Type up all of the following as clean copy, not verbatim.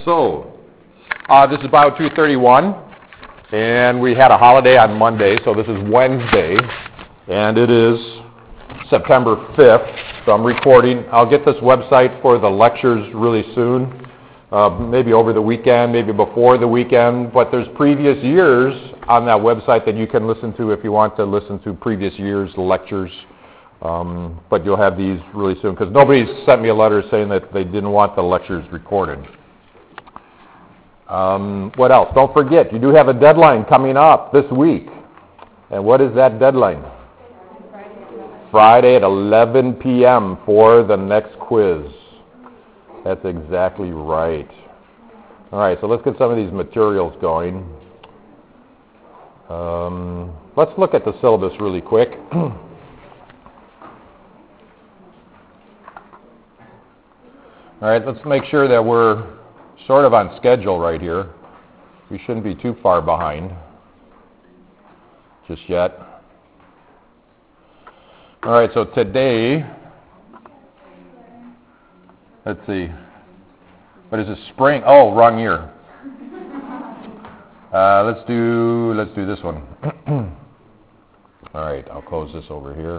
So, this is Bio 231, and we had a holiday on Monday, so this is Wednesday, and it is September 5th, so I'm recording. I'll get this website for the lectures really soon, maybe over the weekend, maybe before the weekend, but there's previous years on that website that you can listen to if you want to listen to previous years' lectures. But you'll have these really soon, because nobody's sent me a letter saying that they didn't want the lectures recorded. What else? Don't forget, you do have a deadline coming up this week. And what is that deadline? Friday at 11 p.m. for the next quiz. That's exactly right. All right, so let's get some of these materials going. Let's look at the syllabus really quick. All right, let's make sure that we're sort of on schedule right here. We shouldn't be too far behind just yet. All right, so today, let's see, what is this, spring? Oh, wrong year. Let's do this one. All right, I'll close this over here.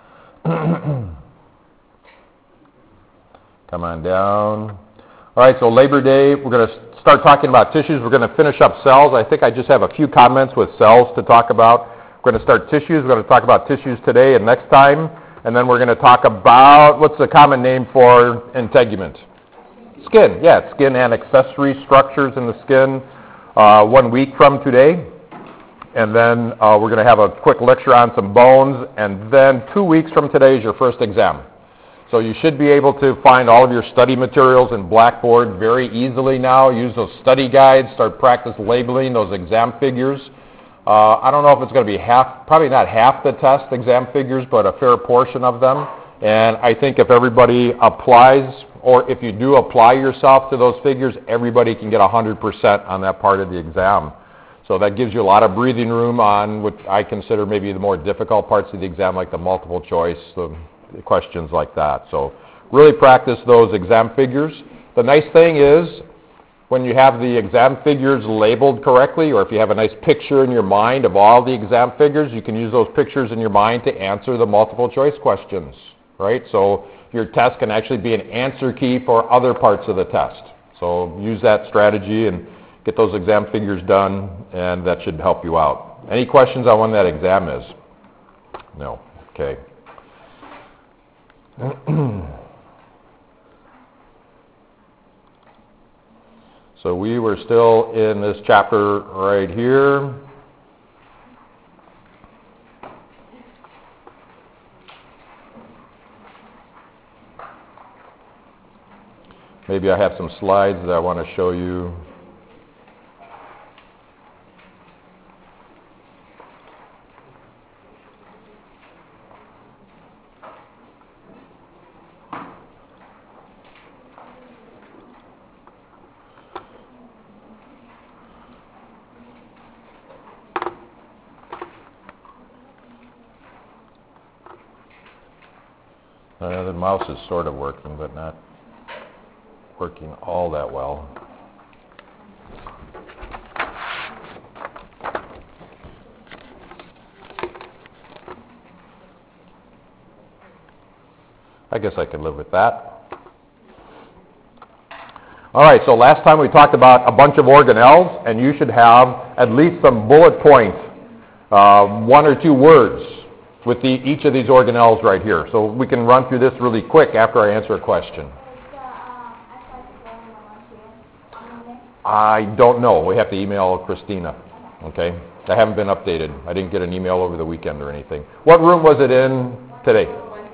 Come on down. All right, so Labor Day, we're going to start talking about tissues. We're going to finish up cells. I think I just have a few comments with cells to talk about. We're going to start tissues. We're going to talk about tissues today and next time. And then we're going to talk about, what's the common name for integument? Skin. Yeah, skin and accessory structures in the skin 1 week from today. And then we're going to have a quick lecture on some bones. And then 2 weeks from today is your first exam. So you should be able to find all of your study materials in Blackboard very easily now. Use those study guides. Start practice labeling those exam figures. I don't know if it's going to be probably not half the test exam figures, but a fair portion of them. And I think if everybody applies, or if you do apply yourself to those figures, everybody can get 100% on that part of the exam. So that gives you a lot of breathing room on what I consider maybe the more difficult parts of the exam, like the multiple choice, the questions like that. So really practice those exam figures. The nice thing is when you have the exam figures labeled correctly, or if you have a nice picture in your mind of all the exam figures, you can use those pictures in your mind to answer the multiple choice questions, right? So your test can actually be an answer key for other parts of the test. So use that strategy and get those exam figures done, and that should help you out. Any questions on when that exam is? No. Okay. So we were still in this chapter right here. Maybe I have some slides that I want to show you. The mouse is sort of working, but not working all that well. I guess I could live with that. All right, so last time we talked about a bunch of organelles, and you should have at least some bullet points, 1 or 2 words with each of these organelles right here. So we can run through this really quick after I answer a question. I don't know. We have to email Christina, okay? I haven't been updated. I didn't get an email over the weekend or anything. What room was it in today?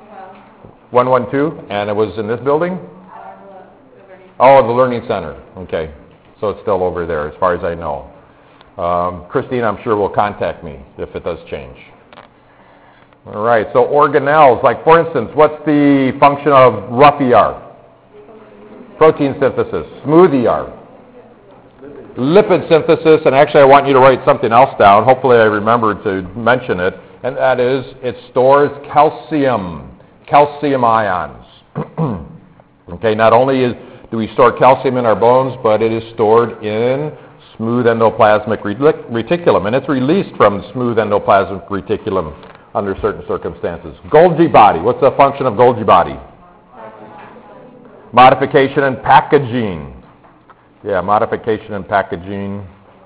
112. And it was in this building? Oh, the Learning Center. Okay. So it's still over there as far as I know. Christina, I'm sure, will contact me if it does change. All right, so organelles, like for instance, what's the function of rough ER? Protein synthesis. Smooth ER? Lipid synthesis, and actually I want you to write something else down. Hopefully I remember to mention it, and that is it stores calcium ions. Okay, not only do we store calcium in our bones? But it is stored in smooth endoplasmic reticulum, and it's released from smooth endoplasmic reticulum under certain circumstances. Golgi body, what's the function of Golgi body? Modification and packaging. Yeah, modification and packaging.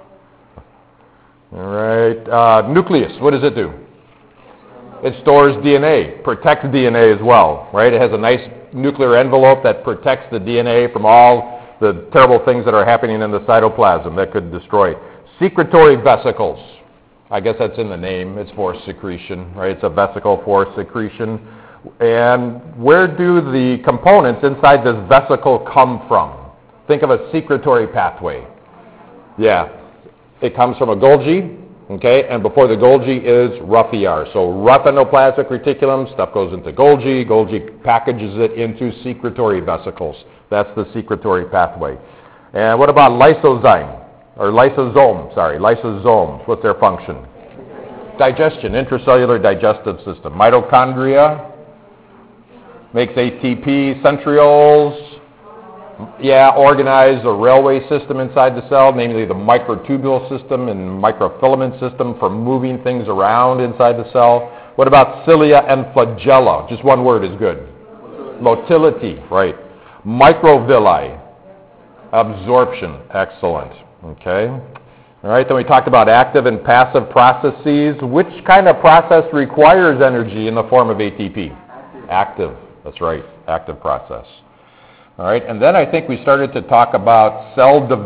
All right. Nucleus, what does it do? It stores DNA, protects DNA as well, right? It has a nice nuclear envelope that protects the DNA from all the terrible things that are happening in the cytoplasm that could destroy it. Secretory vesicles. I guess that's in the name. It's for secretion, right? It's a vesicle for secretion. And where do the components inside this vesicle come from? Think of a secretory pathway. Yeah. It comes from a Golgi, okay? And before the Golgi is rough ER. So rough endoplasmic reticulum, stuff goes into Golgi. Golgi packages it into secretory vesicles. That's the secretory pathway. And what about lysozyme? Or lysosomes. What's their function? Digestion, intracellular digestive system. Mitochondria makes ATP, centrioles, organize a railway system inside the cell, namely the microtubule system and microfilament system for moving things around inside the cell. What about cilia and flagella? Just one word is good. Motility, right. Microvilli, absorption, excellent. Okay. All right, then we talked about active and passive processes. Which kind of process requires energy in the form of ATP? Active, that's right, active process. All right, and then I think we started to talk about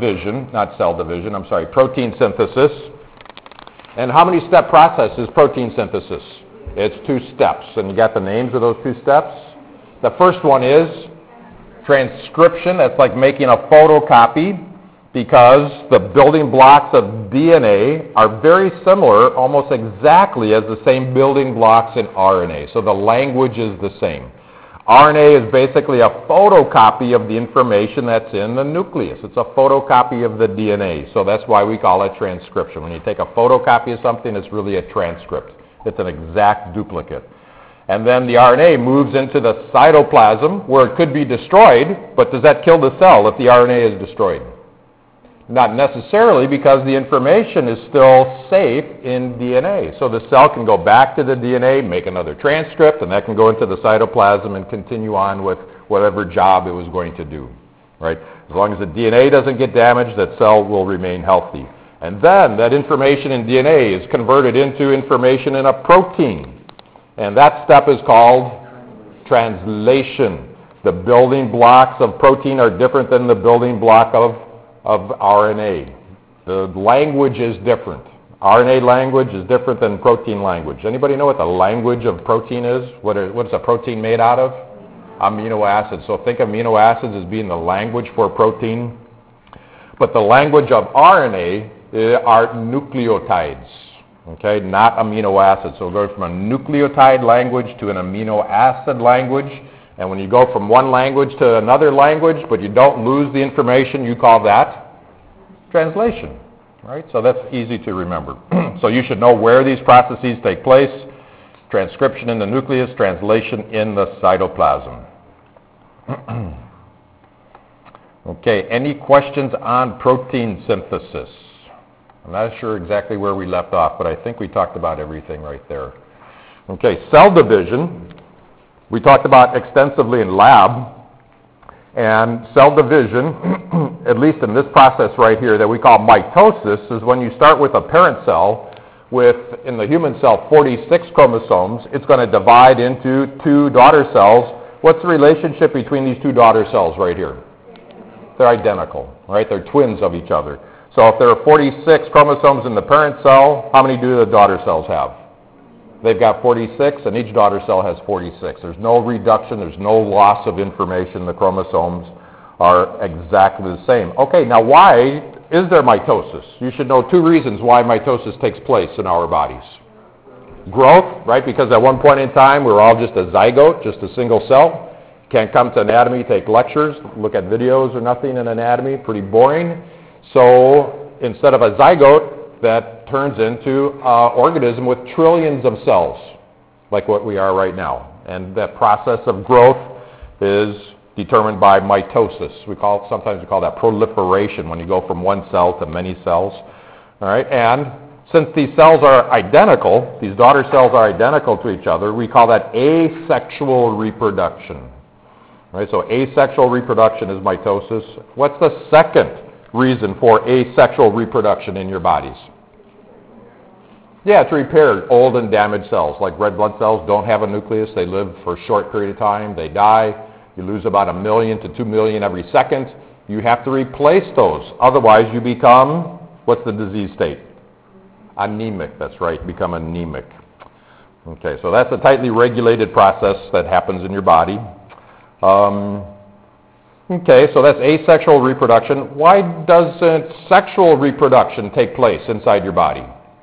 protein synthesis. And how many step process is protein synthesis? It's 2 steps, and you got the names of those 2 steps. The first one is transcription. That's like making a photocopy, because the building blocks of DNA are very similar, almost exactly as the same building blocks in RNA. So the language is the same. RNA is basically a photocopy of the information that's in the nucleus. It's a photocopy of the DNA. So that's why we call it transcription. When you take a photocopy of something, it's really a transcript. It's an exact duplicate. And then the RNA moves into the cytoplasm where it could be destroyed, but does that kill the cell if the RNA is destroyed? Not necessarily, because the information is still safe in DNA. So the cell can go back to the DNA, make another transcript, and that can go into the cytoplasm and continue on with whatever job it was going to do. Right? As long as the DNA doesn't get damaged, that cell will remain healthy. And then that information in DNA is converted into information in a protein. And that step is called translation. The building blocks of protein are different than the building block of RNA. The language is different. RNA language is different than protein language. Anybody know what the language of protein is? What is a protein made out of? Amino acids. So think of amino acids as being the language for protein. But the language of RNA are nucleotides. Okay, not amino acids. So it goes from a nucleotide language to an amino acid language. And when you go from one language to another language, but you don't lose the information, you call that translation. Right? So that's easy to remember. So you should know where these processes take place. Transcription in the nucleus, translation in the cytoplasm. Okay, any questions on protein synthesis? I'm not sure exactly where we left off, but I think we talked about everything right there. Okay, cell division. We talked about extensively in lab, and cell division, at least in this process right here that we call mitosis, is when you start with a parent cell with, in the human cell, 46 chromosomes. It's going to divide into 2 daughter cells. What's the relationship between these 2 daughter cells right here? They're identical, right? They're twins of each other. So if there are 46 chromosomes in the parent cell, how many do the daughter cells have? They've got 46, and each daughter cell has 46. There's no reduction. There's no loss of information. The chromosomes are exactly the same. Okay, now why is there mitosis? You should know 2 reasons why mitosis takes place in our bodies. Growth, right? Because at one point in time, we're all just a zygote, just a single cell. Can't come to anatomy, take lectures, look at videos or nothing in anatomy. Pretty boring. So instead of a zygote, that turns into an organism with trillions of cells, like what we are right now. And that process of growth is determined by mitosis. Sometimes we call that proliferation, when you go from one cell to many cells. All right, and since these cells are identical, these daughter cells are identical to each other, we call that asexual reproduction. All right, so asexual reproduction is mitosis. What's the second reason for asexual reproduction in your bodies? Yeah, to repair old and damaged cells. Like red blood cells don't have a nucleus. They live for a short period of time. They die. You lose about 1 million to 2 million every second. You have to replace those. Otherwise, you become, what's the disease state? Anemic. That's right, become anemic. Okay, so that's a tightly regulated process that happens in your body. Okay, so that's asexual reproduction. Why doesn't sexual reproduction take place inside your body?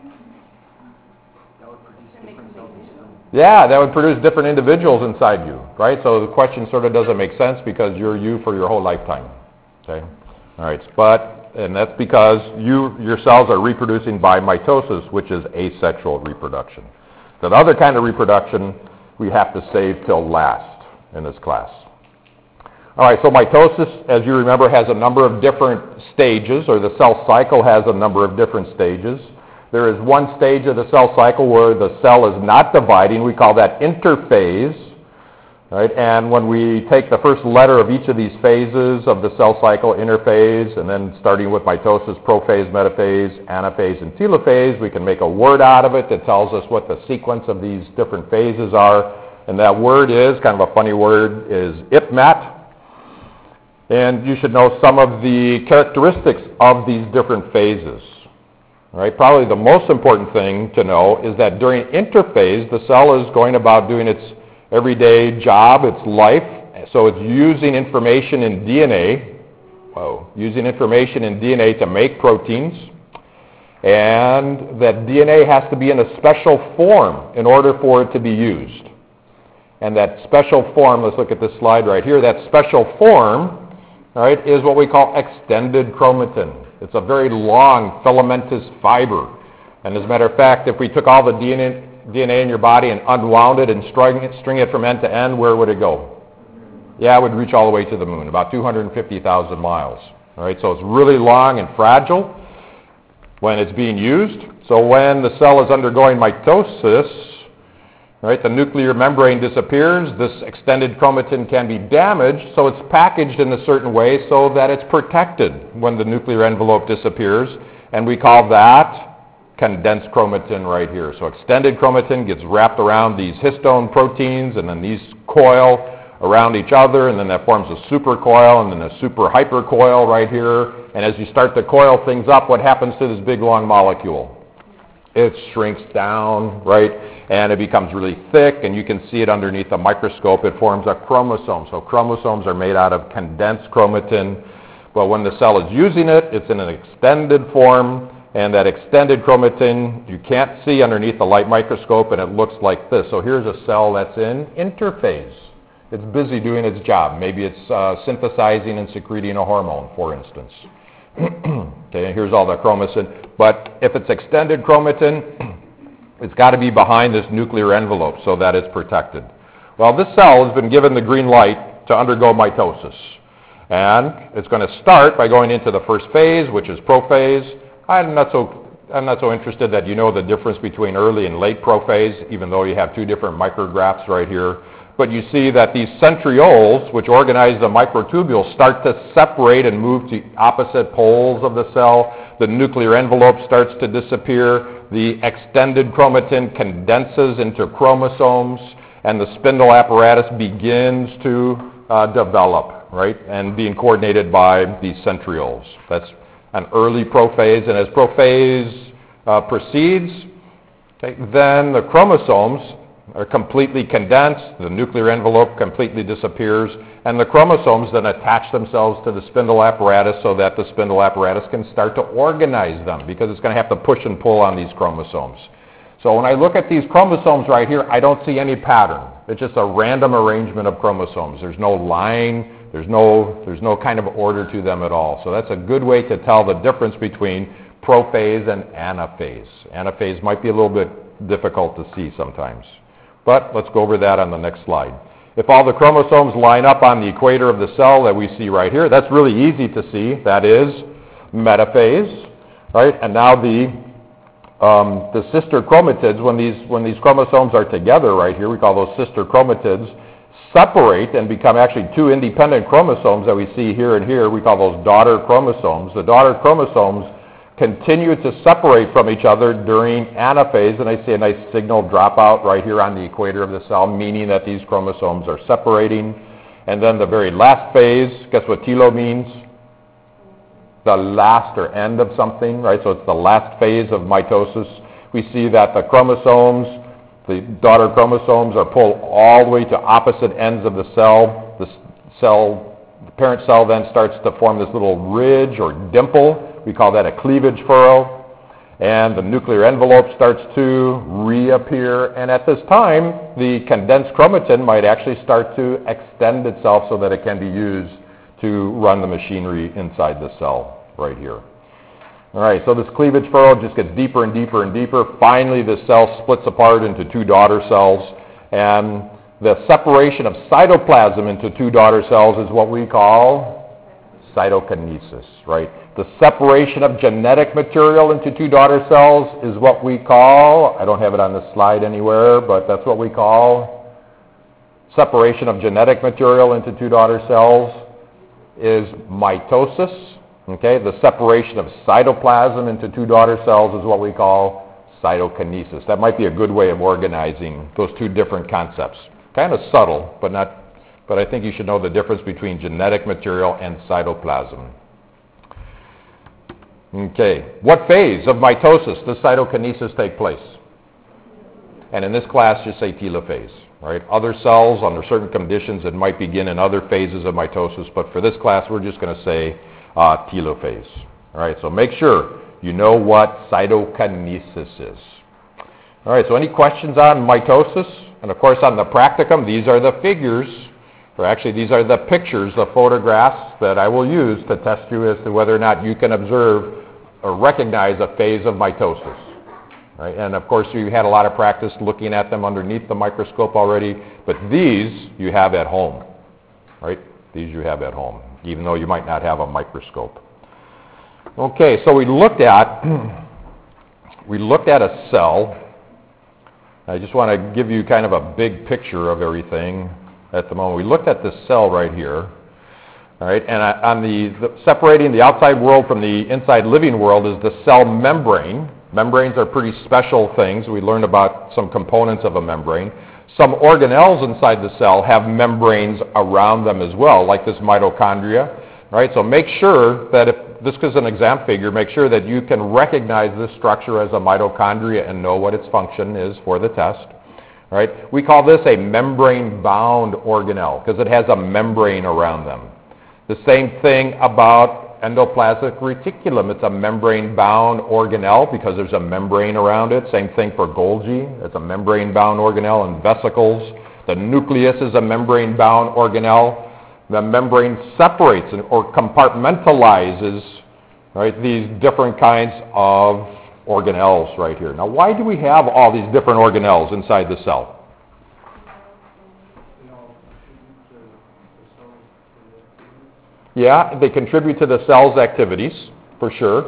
Yeah, that would produce different individuals inside you, right? So the question sort of doesn't make sense because you're you for your whole lifetime. Okay, all right, and that's because your cells are reproducing by mitosis, which is asexual reproduction. That other kind of reproduction we have to save till last in this class. All right, so mitosis, as you remember, has a number of different stages, or the cell cycle has a number of different stages. There is one stage of the cell cycle where the cell is not dividing. We call that interphase. Right? And when we take the first letter of each of these phases of the cell cycle, interphase, and then starting with mitosis, prophase, metaphase, anaphase, and telophase, we can make a word out of it that tells us what the sequence of these different phases are. And that word is, kind of a funny word, is IPMAT. And you should know some of the characteristics of these different phases. Right? Probably the most important thing to know is that during interphase, the cell is going about doing its everyday job, its life. So it's using information in DNA, to make proteins. And that DNA has to be in a special form in order for it to be used. And that special form, let's look at this slide right here, that special form, all right, is what we call extended chromatin. It's a very long filamentous fiber. And as a matter of fact, if we took all the DNA in your body and unwound it and string it from end to end, where would it go? Yeah, it would reach all the way to the moon, about 250,000 miles. All right, so it's really long and fragile when it's being used. So when the cell is undergoing mitosis, right, the nuclear membrane disappears, this extended chromatin can be damaged, so it's packaged in a certain way so that it's protected when the nuclear envelope disappears, and we call that condensed chromatin right here. So extended chromatin gets wrapped around these histone proteins, and then these coil around each other, and then that forms a supercoil, and then a super hypercoil right here, and as you start to coil things up, what happens to this big long molecule? It shrinks down, right, and it becomes really thick, and you can see it underneath a microscope. It forms a chromosome. So chromosomes are made out of condensed chromatin, but when the cell is using it, it's in an extended form, and that extended chromatin you can't see underneath the light microscope, and it looks like this. So here's a cell that's in interphase. It's busy doing its job. Maybe it's synthesizing and secreting a hormone, for instance. Okay, and here's all the chromatin. But if it's extended chromatin, it's got to be behind this nuclear envelope so that it's protected. Well, this cell has been given the green light to undergo mitosis. And it's going to start by going into the first phase, which is prophase. I'm not so interested that you know the difference between early and late prophase, even though you have two different micrographs right here. But you see that these centrioles, which organize the microtubules, start to separate and move to opposite poles of the cell. The nuclear envelope starts to disappear. The extended chromatin condenses into chromosomes, and the spindle apparatus begins to develop, right, and being coordinated by these centrioles. That's an early prophase, and as prophase proceeds, okay, then the chromosomes are completely condensed, the nuclear envelope completely disappears, and the chromosomes then attach themselves to the spindle apparatus so that the spindle apparatus can start to organize them, because it's going to have to push and pull on these chromosomes. So when I look at these chromosomes right here, I don't see any pattern. It's just a random arrangement of chromosomes. There's no line, there's no kind of order to them at all. So that's a good way to tell the difference between prophase and anaphase. Anaphase might be a little bit difficult to see sometimes. But let's go over that on the next slide. If all the chromosomes line up on the equator of the cell that we see right here, that's really easy to see. That is metaphase, right? And now the sister chromatids, when these chromosomes are together right here, we call those sister chromatids, separate and become actually two independent chromosomes that we see here and here. We call those daughter chromosomes. The daughter chromosomes continue to separate from each other during anaphase, and I see a nice signal dropout right here on the equator of the cell, meaning that these chromosomes are separating. And then the very last phase, guess what telo means? The last or end of something, right? So it's the last phase of mitosis. We see that the chromosomes, the daughter chromosomes, are pulled all the way to opposite ends of the cell. The parent cell then starts to form this little ridge or dimple. We call that a cleavage furrow. And the nuclear envelope starts to reappear. And at this time, the condensed chromatin might actually start to extend itself so that it can be used to run the machinery inside the cell right here. All right, so this cleavage furrow just gets deeper and deeper and deeper. Finally, the cell splits apart into two daughter cells, and the separation of cytoplasm into two daughter cells is what we call cytokinesis, right? The separation of genetic material into two daughter cells is what we call, I don't have it on the slide anywhere, but that's what we call separation of genetic material into two daughter cells is mitosis. Okay, the separation of cytoplasm into two daughter cells is what we call cytokinesis. That might be a good way of organizing those two different concepts. Kind of subtle, but I think you should know the difference between genetic material and cytoplasm. Okay, what phase of mitosis does cytokinesis take place? And in this class, just say telophase. Right? Other cells, under certain conditions, it might begin in other phases of mitosis, but for this class, we're just going to say telophase. All right, so make sure you know what cytokinesis is. All right, so any questions on mitosis? And of course, on the practicum, these are the figures, or actually these are the pictures, the photographs that I will use to test you as to whether or not you can observe or recognize a phase of mitosis. Right? And of course, you had a lot of practice looking at them underneath the microscope already, but these you have at home. Right? These you have at home, even though you might not have a microscope. Okay, so we looked at a cell. I just want to give you kind of a big picture of everything at the moment. We looked at this cell right here. All right, and on separating the outside world from the inside living world is the cell membrane. Membranes are pretty special things. We learned about some components of a membrane. Some organelles inside the cell have membranes around them as well, like this mitochondria. Right? So make sure that if this is an exam figure, make sure that you can recognize this structure as a mitochondria and know what its function is for the test. Right? We call this a membrane-bound organelle because it has a membrane around them. The same thing about endoplasmic reticulum. It's a membrane-bound organelle because there's a membrane around it. Same thing for Golgi. It's a membrane-bound organelle. And vesicles. The nucleus is a membrane-bound organelle. The membrane separates or compartmentalizes, right, these different kinds of organelles right here. Now, why do we have all these different organelles inside the cell? Yeah, they contribute to the cell's activities, for sure.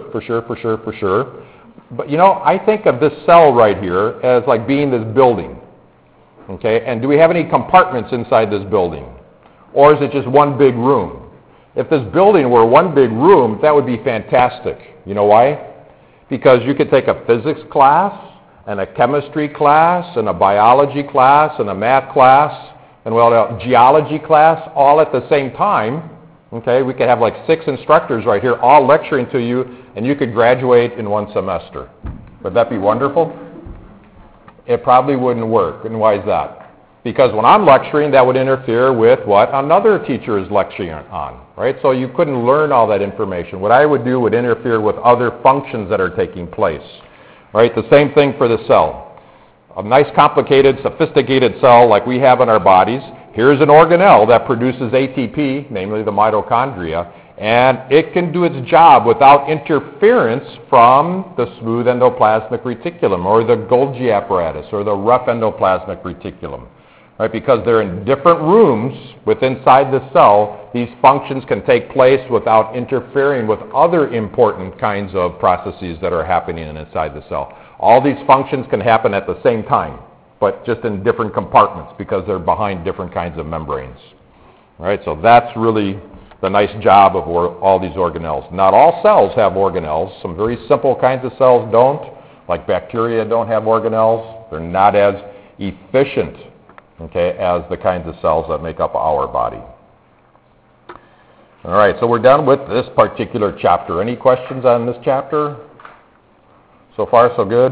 But, I think of this cell right here as like being this building. Okay, and do we have any compartments inside this building? Or is it just one big room? If this building were one big room, that would be fantastic. You know why? Because you could take a physics class, and a chemistry class, and a biology class, and a math class, and a geology class all at the same time. Okay, we could have like 6 instructors right here all lecturing to you, and you could graduate in one semester. Would that be wonderful? It probably wouldn't work. And why is that? Because when I'm lecturing, that would interfere with what another teacher is lecturing on, right? So you couldn't learn all that information. What I would do would interfere with other functions that are taking place, right? The same thing for the cell. A nice, complicated, sophisticated cell like we have in our bodies. Here's an organelle that produces ATP, namely the mitochondria, and it can do its job without interference from the smooth endoplasmic reticulum or the Golgi apparatus or the rough endoplasmic reticulum. right? Because they're in different rooms inside the cell, these functions can take place without interfering with other important kinds of processes that are happening inside the cell. All these functions can happen at the same time, but just in different compartments because they're behind different kinds of membranes. All right, so that's really the nice job of all these organelles. Not all cells have organelles. Some very simple kinds of cells don't, like bacteria don't have organelles. They're not as efficient, okay, as the kinds of cells that make up our body. All right, so we're done with this particular chapter. Any questions on this chapter? So far, so good?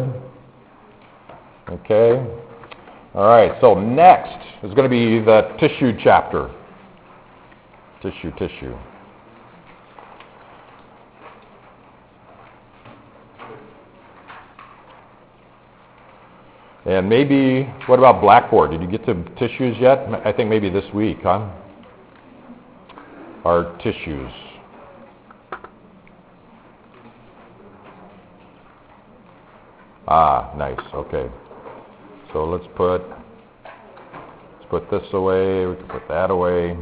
Okay. All right, so next is going to be the tissue chapter. Tissue. And maybe, what about Blackboard? Did you get to tissues yet? I think maybe this week, huh? Our tissues. Ah, nice, okay. So let's put this away, we can put that away.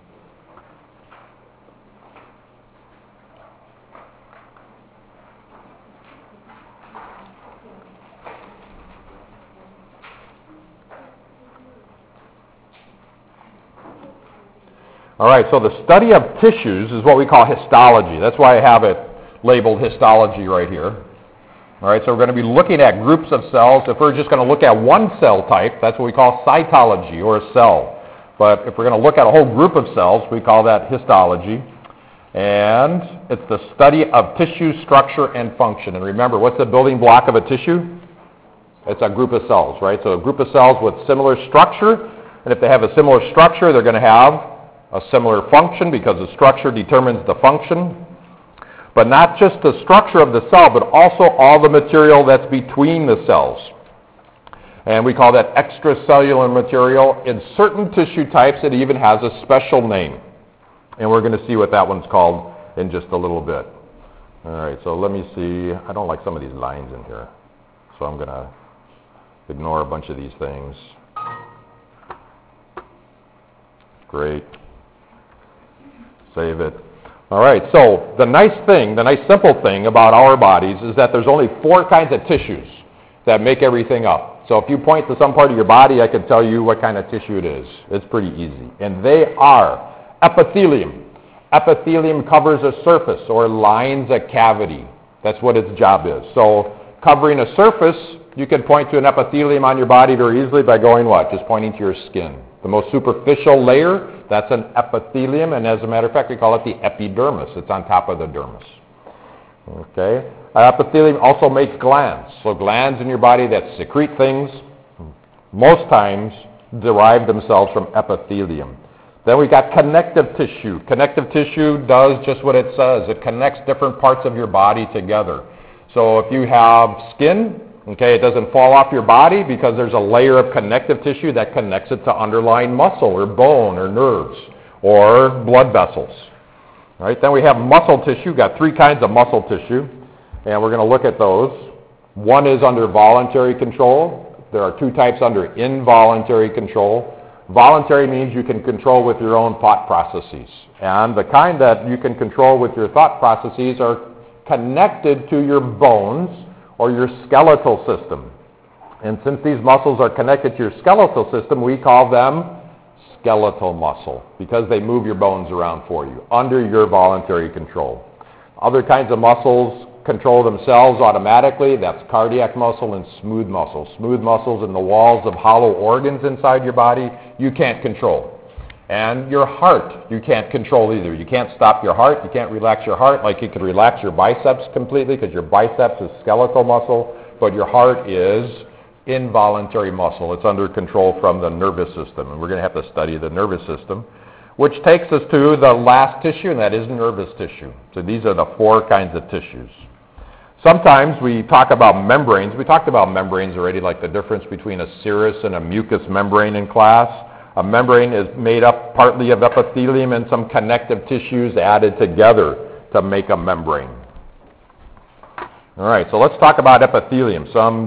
All right, so the study of tissues is what we call histology. That's why I have it labeled histology right here. All right, so we're going to be looking at groups of cells. If we're just going to look at one cell type, that's what we call cytology, or a cell. But if we're going to look at a whole group of cells, we call that histology. And it's the study of tissue structure and function. And remember, what's the building block of a tissue? It's a group of cells, right? So a group of cells with similar structure. And if they have a similar structure, they're going to have a similar function because the structure determines the function. But not just the structure of the cell, but also all the material that's between the cells. And we call that extracellular material. In certain tissue types, it even has a special name. And we're going to see what that one's called in just a little bit. All right, so let me see. I don't like some of these lines in here. So I'm going to ignore a bunch of these things. Great. Save it. All right, so the nice simple thing about our bodies is that there's only 4 kinds of tissues that make everything up. So if you point to some part of your body, I can tell you what kind of tissue it is. It's pretty easy. And they are epithelium. Epithelium covers a surface or lines a cavity. That's what its job is. So covering a surface, you can point to an epithelium on your body very easily by going what? Just pointing to your skin. The most superficial layer, that's an epithelium, and as a matter of fact, we call it the epidermis. It's on top of the dermis. Okay? Epithelium also makes glands. So glands in your body that secrete things, most times derive themselves from epithelium. Then we got connective tissue. Connective tissue does just what it says. It connects different parts of your body together. So if you have skin, okay, it doesn't fall off your body because there's a layer of connective tissue that connects it to underlying muscle or bone or nerves or blood vessels. Right? Then we have muscle tissue. Got 3 kinds of muscle tissue, and we're going to look at those. One is under voluntary control. There are 2 types under involuntary control. Voluntary means you can control with your own thought processes. And the kind that you can control with your thought processes are connected to your bones or your skeletal system. And since these muscles are connected to your skeletal system, we call them skeletal muscle because they move your bones around for you under your voluntary control. Other kinds of muscles control themselves automatically. That's cardiac muscle and smooth muscle. Smooth muscles in the walls of hollow organs inside your body, you can't control. And your heart, you can't control either. You can't stop your heart. You can't relax your heart like you could relax your biceps completely because your biceps is skeletal muscle, but your heart is involuntary muscle. It's under control from the nervous system, and we're going to have to study the nervous system, which takes us to the last tissue, and that is nervous tissue. So these are the 4 kinds of tissues. Sometimes we talk about membranes. We talked about membranes already, like the difference between a serous and a mucous membrane in class. A membrane is made up partly of epithelium and some connective tissues added together to make a membrane. All right, so let's talk about epithelium. Some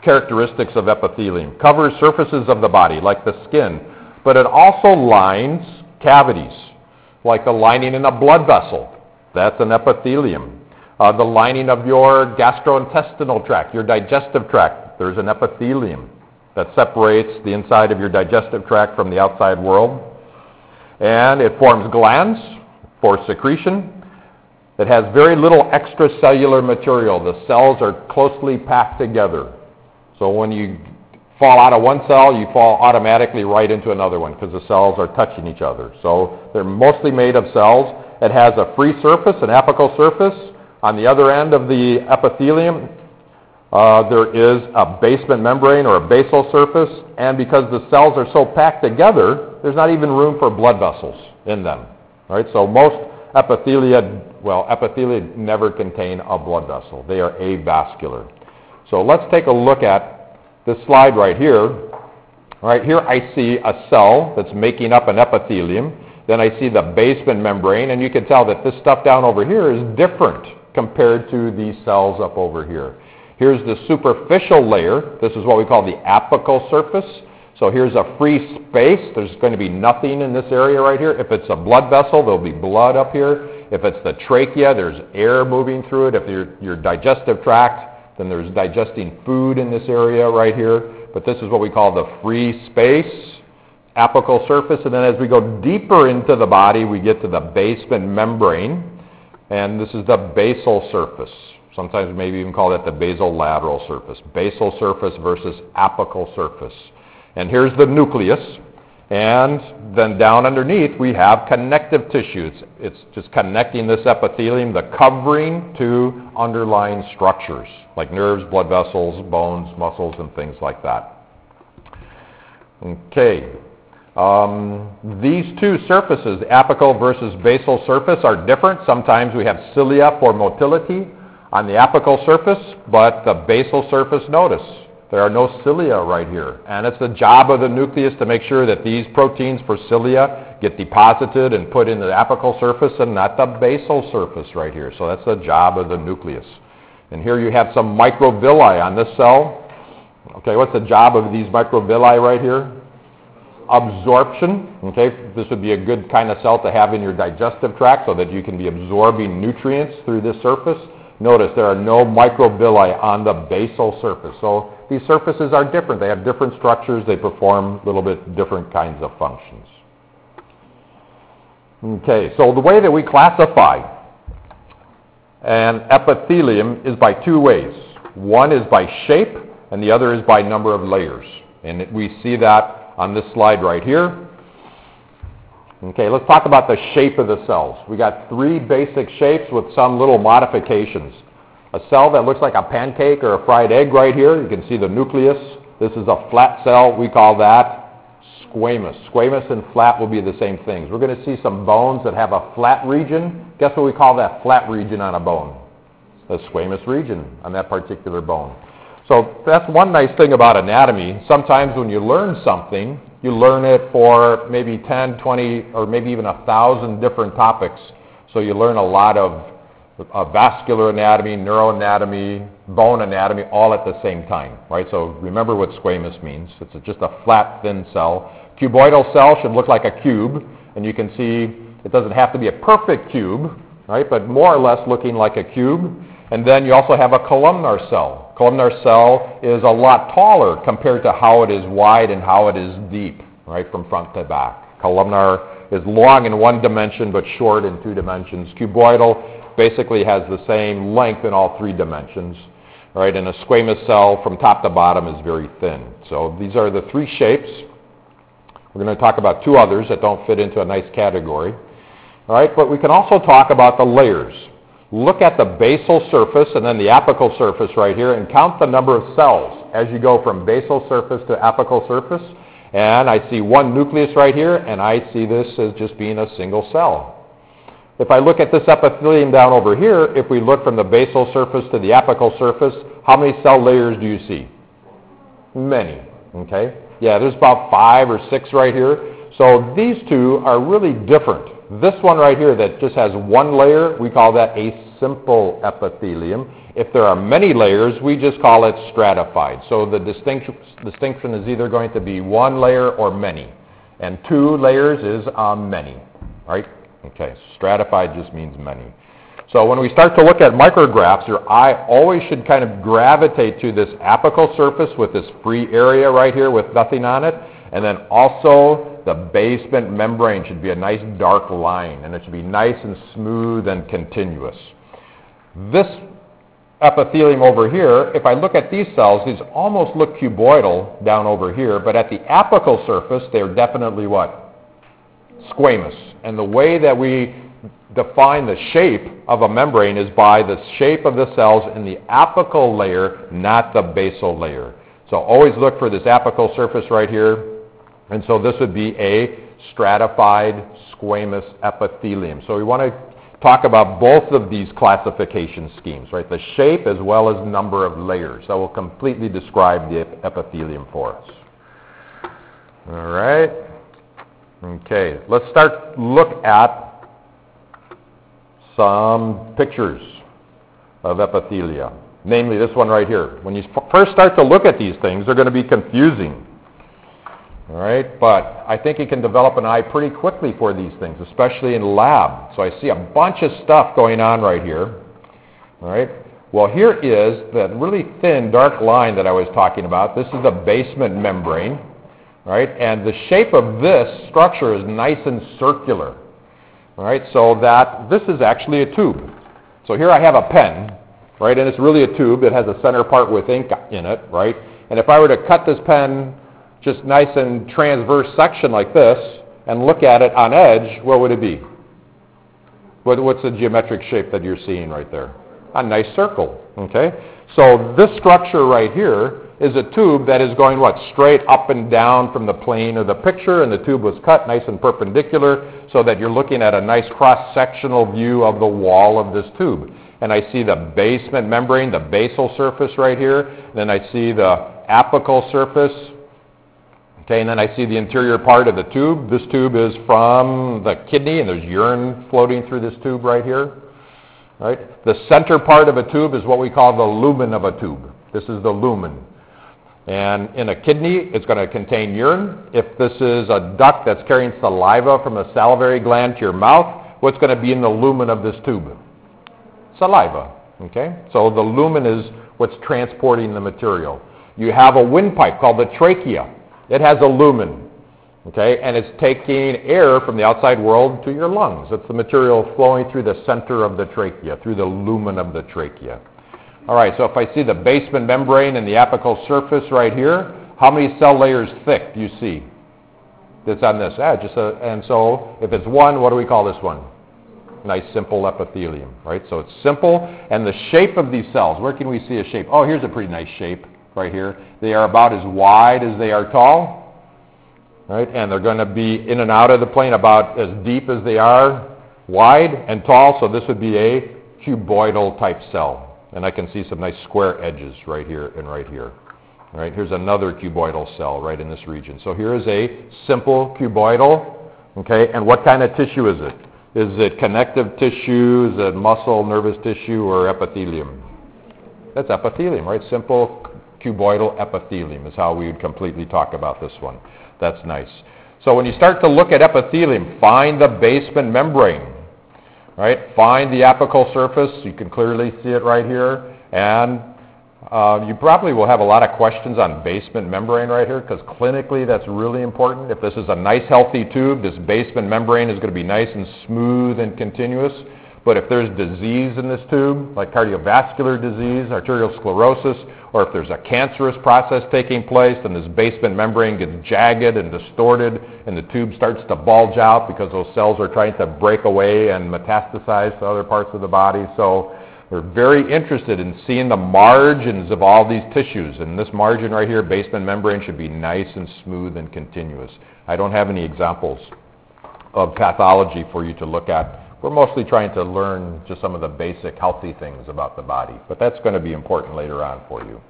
characteristics of epithelium. Covers surfaces of the body, like the skin, but it also lines cavities, like the lining in a blood vessel. That's an epithelium. The lining of your gastrointestinal tract, your digestive tract, there's an epithelium that separates the inside of your digestive tract from the outside world. And it forms glands for secretion. It has very little extracellular material. The cells are closely packed together. So when you fall out of one cell, you fall automatically right into another one because the cells are touching each other. So they're mostly made of cells. It has a free surface, an apical surface. On the other end of the epithelium, there is a basement membrane or a basal surface, and because the cells are so packed together, there's not even room for blood vessels in them. All right, so most epithelia never contain a blood vessel. They are avascular. So let's take a look at this slide right here. All right, here I see a cell that's making up an epithelium. Then I see the basement membrane, and you can tell that this stuff down over here is different compared to these cells up over here. Here's the superficial layer. This is what we call the apical surface. So here's a free space. There's going to be nothing in this area right here. If it's a blood vessel, there'll be blood up here. If it's the trachea, there's air moving through it. If your digestive tract, then there's digesting food in this area right here. But this is what we call the free space, apical surface. And then as we go deeper into the body, we get to the basement membrane. And this is the basal surface. Sometimes we maybe even call that the basolateral surface. Basal surface versus apical surface. And here's the nucleus. And then down underneath we have connective tissue. It's just connecting this epithelium, the covering to underlying structures like nerves, blood vessels, bones, muscles, and things like that. Okay. These two surfaces, apical versus basal surface, are different. Sometimes we have cilia for motility on the apical surface, but the basal surface, notice, there are no cilia right here. And it's the job of the nucleus to make sure that these proteins for cilia get deposited and put in the apical surface and not the basal surface right here. So that's the job of the nucleus. And here you have some microvilli on this cell. Okay, what's the job of these microvilli right here? Absorption. Okay, this would be a good kind of cell to have in your digestive tract so that you can be absorbing nutrients through this surface. Notice there are no microvilli on the basal surface. So these surfaces are different. They have different structures. They perform a little bit different kinds of functions. Okay, so the way that we classify an epithelium is by two ways. One is by shape, and the other is by number of layers. And we see that on this slide right here. Okay, let's talk about the shape of the cells. We got three basic shapes with some little modifications. A cell that looks like a pancake or a fried egg right here. You can see the nucleus. This is a flat cell. We call that squamous. Squamous and flat will be the same things. We're going to see some bones that have a flat region. Guess what we call that flat region on a bone? The squamous region on that particular bone. So that's one nice thing about anatomy. Sometimes when you learn something, you learn it for maybe 10, 20, or maybe even 1,000 different topics. So you learn a lot of vascular anatomy, neuroanatomy, bone anatomy, all at the same time, right? So remember what squamous means. It's just a flat, thin cell. Cuboidal cell should look like a cube, and you can see it doesn't have to be a perfect cube, right? But more or less looking like a cube. And then you also have a columnar cell. Columnar cell is a lot taller compared to how it is wide and how it is deep, right, from front to back. Columnar is long in one dimension but short in two dimensions. Cuboidal basically has the same length in all three dimensions, right, and a squamous cell from top to bottom is very thin. So these are the three shapes. We're going to talk about two others that don't fit into a nice category. All right, but we can also talk about the layers. Look at the basal surface and then the apical surface right here and count the number of cells as you go from basal surface to apical surface. And I see one nucleus right here, and I see this as just being a single cell. If I look at this epithelium down over here, if we look from the basal surface to the apical surface, how many cell layers do you see? Many, okay? Yeah, there's about 5 or 6 right here. So these two are really different This one right here that just has one layer, we call that a simple epithelium. If there are many layers, we just call it stratified. So the distinction is either going to be one layer or many. And 2 layers is many, right? Okay, stratified just means many. So when we start to look at micrographs, your eye always should kind of gravitate to this apical surface with this free area right here with nothing on it. And then also the basement membrane should be a nice dark line, and it should be nice and smooth and continuous. This epithelium over here, if I look at these cells, these almost look cuboidal down over here, but at the apical surface, they're definitely what? Squamous. And the way that we define the shape of a membrane is by the shape of the cells in the apical layer, not the basal layer. So always look for this apical surface right here. And so this would be a stratified squamous epithelium. So we want to talk about both of these classification schemes, right? The shape as well as number of layers. That will completely describe the epithelium for us. All right. Okay, let's look at some pictures of epithelia, namely this one right here. When you first start to look at these things, they're going to be confusing. All right, but I think you can develop an eye pretty quickly for these things, especially in lab. So I see a bunch of stuff going on right here. All right, well, here is that really thin, dark line that I was talking about. This is the basement membrane, right? And the shape of this structure is nice and circular. All right, so that this is actually a tube. So here I have a pen, right, and it's really a tube. It has a center part with ink in it, right? And if I were to cut this pen just nice and transverse section like this and look at it on edge, what would it be? What's the geometric shape that you're seeing right there? A nice circle, okay? So this structure right here is a tube that is going, what, straight up and down from the plane of the picture, and the tube was cut nice and perpendicular so that you're looking at a nice cross-sectional view of the wall of this tube. And I see the basement membrane, the basal surface right here, and then I see the apical surface. Okay, and then I see the interior part of the tube. This tube is from the kidney, and there's urine floating through this tube right here. Right? The center part of a tube is what we call the lumen of a tube. This is the lumen. And in a kidney, it's going to contain urine. If this is a duct that's carrying saliva from a salivary gland to your mouth, what's going to be in the lumen of this tube? Saliva. Okay? So the lumen is what's transporting the material. You have a windpipe called the trachea. It has a lumen, okay, and it's taking air from the outside world to your lungs. It's the material flowing through the center of the trachea, through the lumen of the trachea. All right, so if I see the basement membrane and the apical surface right here, how many cell layers thick do you see that's on this? And so if it's one, what do we call this one? Nice simple epithelium, right? So it's simple, and the shape of these cells, where can we see a shape? Oh, here's a pretty nice shape. Right here, they are about as wide as they are tall, right? And they're going to be in and out of the plane about as deep as they are wide and tall, so this would be a cuboidal type cell. And I can see some nice square edges right here and right here. All right, here's another cuboidal cell right in this region. So here is a simple cuboidal, okay, and what kind of tissue is it? Is it connective tissue, is it muscle, nervous tissue, or epithelium? That's epithelium, right? Simple cuboidal epithelium is how we would completely talk about this one. That's nice. So when you start to look at epithelium, find the basement membrane, right? Find the apical surface. You can clearly see it right here. And you probably will have a lot of questions on basement membrane right here because clinically that's really important. If this is a nice healthy tube, this basement membrane is going to be nice and smooth and continuous. But if there's disease in this tube, like cardiovascular disease, arteriosclerosis, or if there's a cancerous process taking place, then this basement membrane gets jagged and distorted, and the tube starts to bulge out because those cells are trying to break away and metastasize to other parts of the body. So we're very interested in seeing the margins of all these tissues. And this margin right here, basement membrane, should be nice and smooth and continuous. I don't have any examples of pathology for you to look at. We're mostly trying to learn just some of the basic healthy things about the body, but that's going to be important later on for you.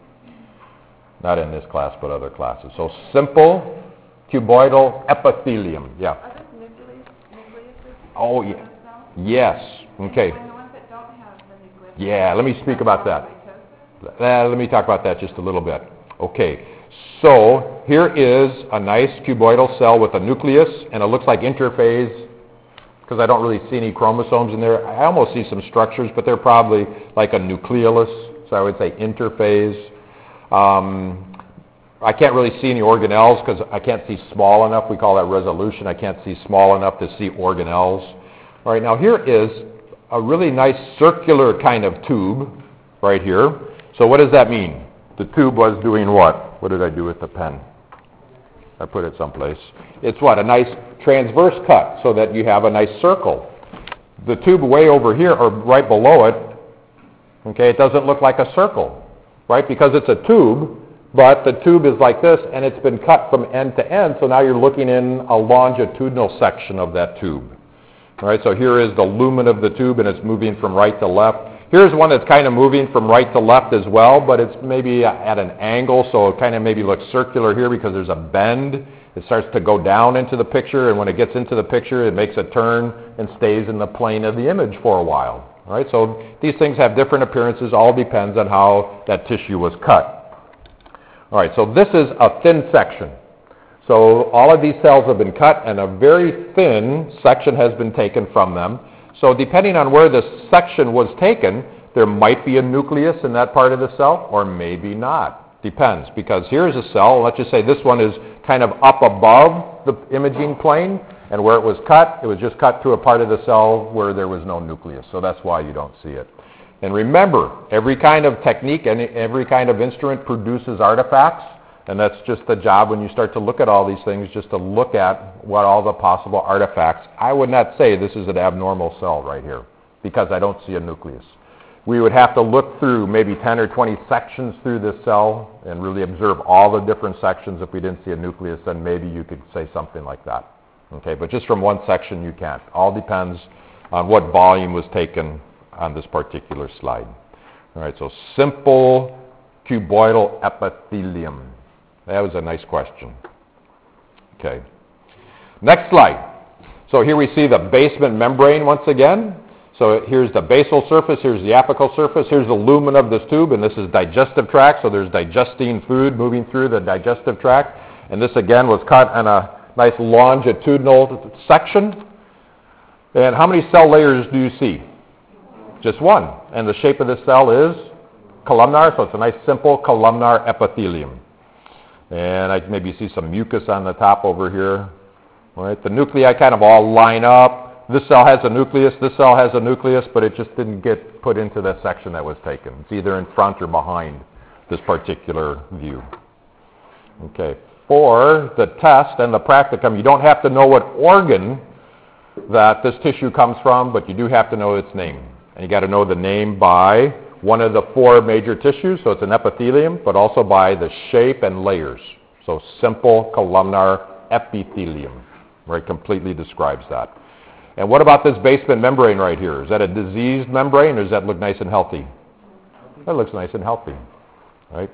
Not in this class, but other classes. So simple cuboidal epithelium. Yeah. Are those nucleuses? Oh, yeah. Yes. Okay. And the ones that don't have the nucleus. Yeah, let me speak about that. Mitosis? Let me talk about that just a little bit. Okay. So here is a nice cuboidal cell with a nucleus, and it looks like interphase, because I don't really see any chromosomes in there. I almost see some structures, but they're probably like a nucleolus, so I would say interphase. I can't really see any organelles because I can't see small enough. We call that resolution. I can't see small enough to see organelles. All right, now here is a really nice circular kind of tube right here. So what does that mean? The tube was doing what? What did I do with the pen? I put it someplace. It's what? A nice transverse cut so that you have a nice circle. The tube way over here or right below it, okay, it doesn't look like a circle, right? Because it's a tube, but the tube is like this and it's been cut from end to end, so now you're looking in a longitudinal section of that tube. All right, so here is the lumen of the tube and it's moving from right to left. Here's one that's kind of moving from right to left as well, but it's maybe at an angle, so it kind of maybe looks circular here because there's a bend. It starts to go down into the picture, and when it gets into the picture, it makes a turn and stays in the plane of the image for a while. All right, so these things have different appearances. All depends on how that tissue was cut. All right, so this is a thin section. So all of these cells have been cut, and a very thin section has been taken from them. So depending on where this section was taken, there might be a nucleus in that part of the cell, or maybe not. Depends, because here's a cell. Let's just say this one is kind of up above the imaging plane, and where it was just cut to a part of the cell where there was no nucleus. So that's why you don't see it. And remember, every kind of technique and every kind of instrument produces artifacts. And that's just the job when you start to look at all these things, just to look at what all the possible artifacts. I would not say this is an abnormal cell right here because I don't see a nucleus. We would have to look through maybe 10 or 20 sections through this cell and really observe all the different sections. If we didn't see a nucleus, then maybe you could say something like that. Okay, but just from one section you can't. All depends on what volume was taken on this particular slide. All right, so simple cuboidal epithelium. That was a nice question. Okay. Next slide. So here we see the basement membrane once again. So here's the basal surface, here's the apical surface, here's the lumen of this tube, and this is digestive tract, so there's digesting food moving through the digestive tract. And this again was cut on a nice longitudinal section. And how many cell layers do you see? Just one. And the shape of this cell is columnar, so it's a nice simple columnar epithelium. And I maybe see some mucus on the top over here. All right, the nuclei kind of all line up. This cell has a nucleus, this cell has a nucleus, but it just didn't get put into the section that was taken. It's either in front or behind this particular view. Okay, for the test and the practicum, you don't have to know what organ that this tissue comes from, but you do have to know its name. And you got to know the name by one of the four major tissues, so it's an epithelium, but also by the shape and layers. So simple columnar epithelium, right, completely describes that. And what about this basement membrane right here? Is that a diseased membrane, or does that look nice and healthy? That looks nice and healthy, right?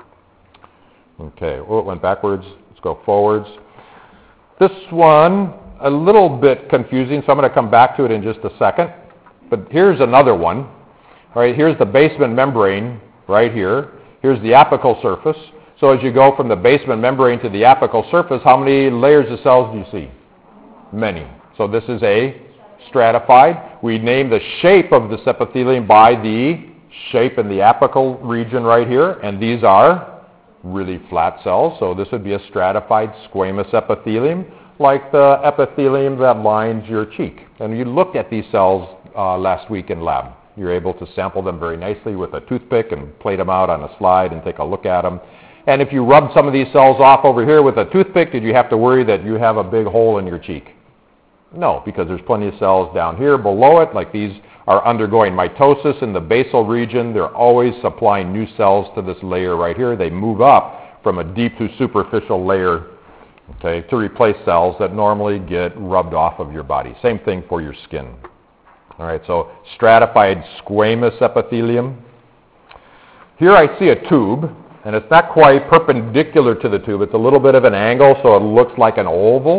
Okay, oh, it went backwards. Let's go forwards. This one, a little bit confusing, so I'm going to come back to it in just a second. But here's another one. All right, here's the basement membrane right here. Here's the apical surface. So as you go from the basement membrane to the apical surface, how many layers of cells do you see? Many. So this is a stratified. We name the shape of this epithelium by the shape in the apical region right here, and these are really flat cells. So this would be a stratified squamous epithelium, like the epithelium that lines your cheek. And you looked at these cells last week in lab. You're able to sample them very nicely with a toothpick and plate them out on a slide and take a look at them. And if you rubbed some of these cells off over here with a toothpick, did you have to worry that you have a big hole in your cheek? No, because there's plenty of cells down here below it, like these are undergoing mitosis in the basal region. They're always supplying new cells to this layer right here. They move up from a deep to superficial layer, okay, to replace cells that normally get rubbed off of your body. Same thing for your skin. All right, so stratified squamous epithelium. Here I see a tube, and it's not quite perpendicular to the tube. It's a little bit of an angle, so it looks like an oval.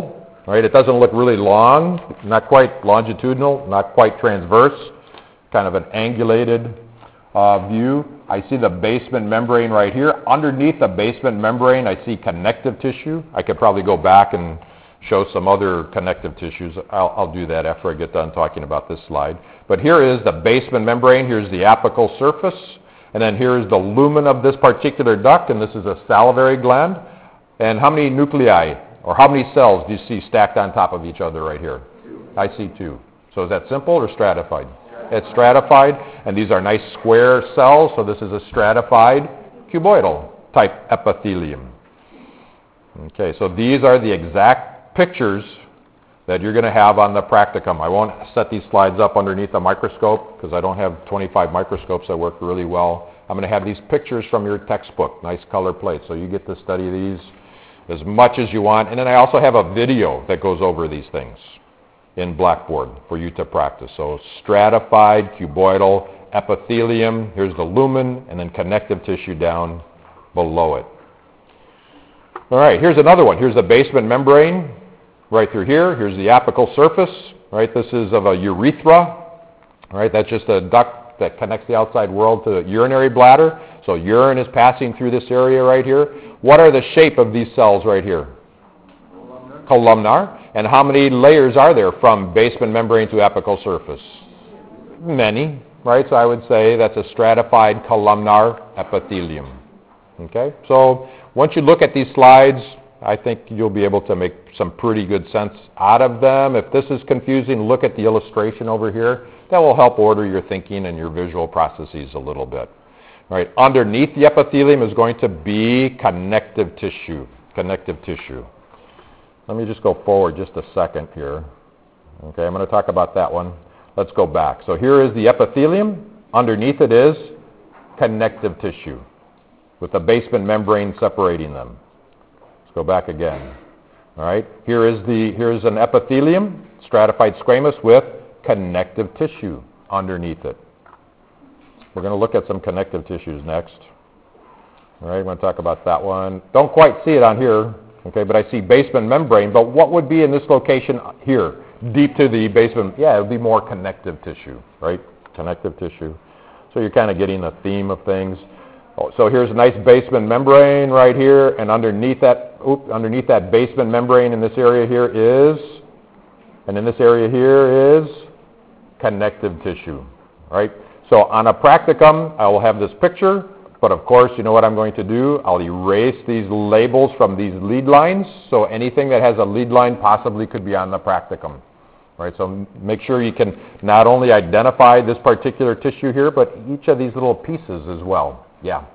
right? It doesn't look really long, not quite longitudinal, not quite transverse, kind of an angulated view. I see the basement membrane right here. Underneath the basement membrane, I see connective tissue. I could probably go back and show some other connective tissues. I'll do that after I get done talking about this slide. But here is the basement membrane. Here's the apical surface. And then here's the lumen of this particular duct, and this is a salivary gland. And how many nuclei, or how many cells do you see stacked on top of each other right here? 2. I see 2. So is that simple or stratified? It's stratified, and these are nice square cells, so this is a stratified cuboidal type epithelium. Okay, so these are the exact pictures that you're going to have on the practicum. I won't set these slides up underneath a microscope because I don't have 25 microscopes that work really well. I'm going to have these pictures from your textbook, nice color plates, so you get to study these as much as you want. And then I also have a video that goes over these things in Blackboard for you to practice. So stratified cuboidal epithelium, here's the lumen, and then connective tissue down below it. All right, here's another one. Here's the basement membrane right through here. Here's the apical surface, right? This is of a urethra, right? That's just a duct that connects the outside world to the urinary bladder. So urine is passing through this area right here. What are the shape of these cells right here? Columnar. And how many layers are there from basement membrane to apical surface? Many, right? So I would say that's a stratified columnar epithelium. Okay? So once you look at these slides, I think you'll be able to make some pretty good sense out of them. If this is confusing, look at the illustration over here. That will help order your thinking and your visual processes a little bit. All right, underneath the epithelium is going to be connective tissue. Connective tissue. Let me just go forward just a second here. Okay, I'm going to talk about that one. Let's go back. So here is the epithelium. Underneath it is connective tissue with the basement membrane separating them. Let's go back again. All right, here's an epithelium, stratified squamous with connective tissue underneath it. We're going to look at some connective tissues next. All right, I'm going to talk about that one. Don't quite see it on here. Okay, but I see basement membrane, but what would be in this location here, deep to the basement? Yeah, it would be more connective tissue, right? Connective tissue. So you're kind of getting the theme of things. Oh, so here's a nice basement membrane right here, and underneath that basement membrane in this area here is, and in this area here is connective tissue, right? So on a practicum, I will have this picture. But of course, you know what I'm going to do? I'll erase these labels from these lead lines. So anything that has a lead line possibly could be on the practicum. Right? So make sure you can not only identify this particular tissue here, but each of these little pieces as well. Yeah.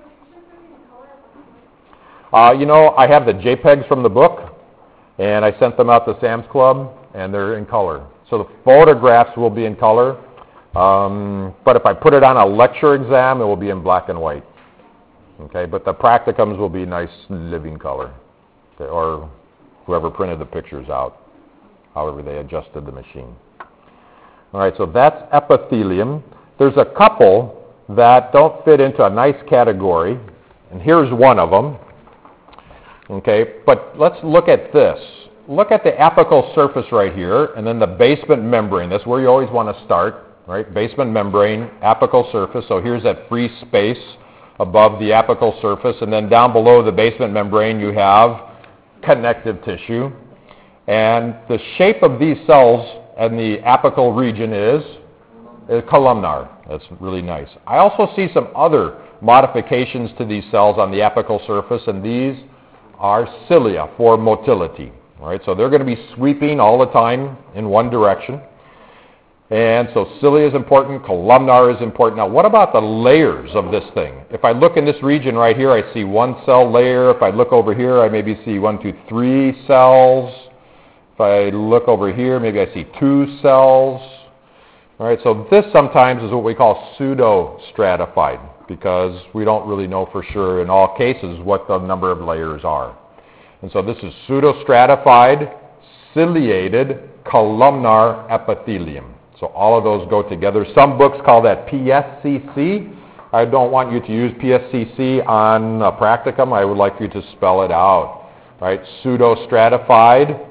You know, I have the JPEGs from the book, and I sent them out to Sam's Club, and they're in color. So the photographs will be in color. But if I put it on a lecture exam, it will be in black and white. Okay, but the practicums will be nice living color. Okay, or whoever printed the pictures out, however they adjusted the machine. All right, so that's epithelium. There's a couple that don't fit into a nice category, and here's one of them. Okay, but let's look at this. Look at the apical surface right here, and then the basement membrane. That's where you always want to start. Right, basement membrane, apical surface. So here's that free space above the apical surface, and then down below the basement membrane you have connective tissue. And the shape of these cells in the apical region is columnar. That's really nice. I also see some other modifications to these cells on the apical surface, and these are cilia for motility. All right, so they're going to be sweeping all the time in one direction. And so cilia is important, columnar is important. Now, what about the layers of this thing? If I look in this region right here, I see one cell layer. If I look over here, I maybe see 1, 2, 3 cells. If I look over here, maybe I see 2 cells. All right, so this sometimes is what we call pseudo-stratified, because we don't really know for sure in all cases what the number of layers are. And so this is pseudo-stratified, ciliated, columnar epithelium. So all of those go together. Some books call that PSCC. I don't want you to use PSCC on a practicum. I would like you to spell it out. Right? Pseudo-stratified,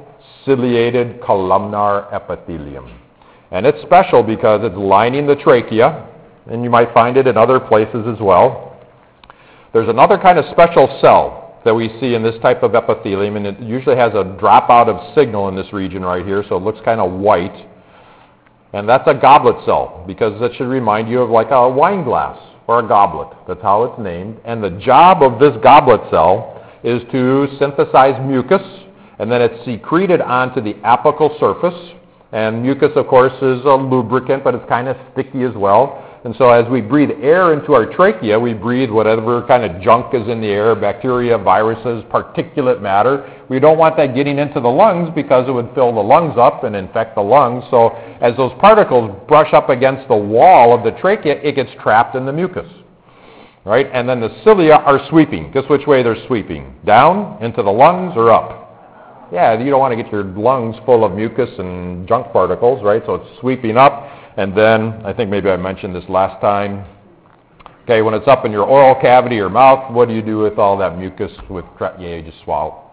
ciliated columnar epithelium. And it's special because it's lining the trachea, and you might find it in other places as well. There's another kind of special cell that we see in this type of epithelium, and it usually has a dropout of signal in this region right here, so it looks kind of white. And that's a goblet cell, because that should remind you of like a wine glass or a goblet. That's how it's named. And the job of this goblet cell is to synthesize mucus, and then it's secreted onto the apical surface. And mucus, of course, is a lubricant, but it's kind of sticky as well. And so as we breathe air into our trachea, we breathe whatever kind of junk is in the air, bacteria, viruses, particulate matter. We don't want that getting into the lungs because it would fill the lungs up and infect the lungs. So as those particles brush up against the wall of the trachea, it gets trapped in the mucus. Right? And then the cilia are sweeping. Guess which way they're sweeping? Down into the lungs or up? Yeah, you don't want to get your lungs full of mucus and junk particles, right? So it's sweeping up. And then, I think maybe I mentioned this last time, okay, when it's up in your oral cavity or mouth, what do you do with all that mucus? You just swallow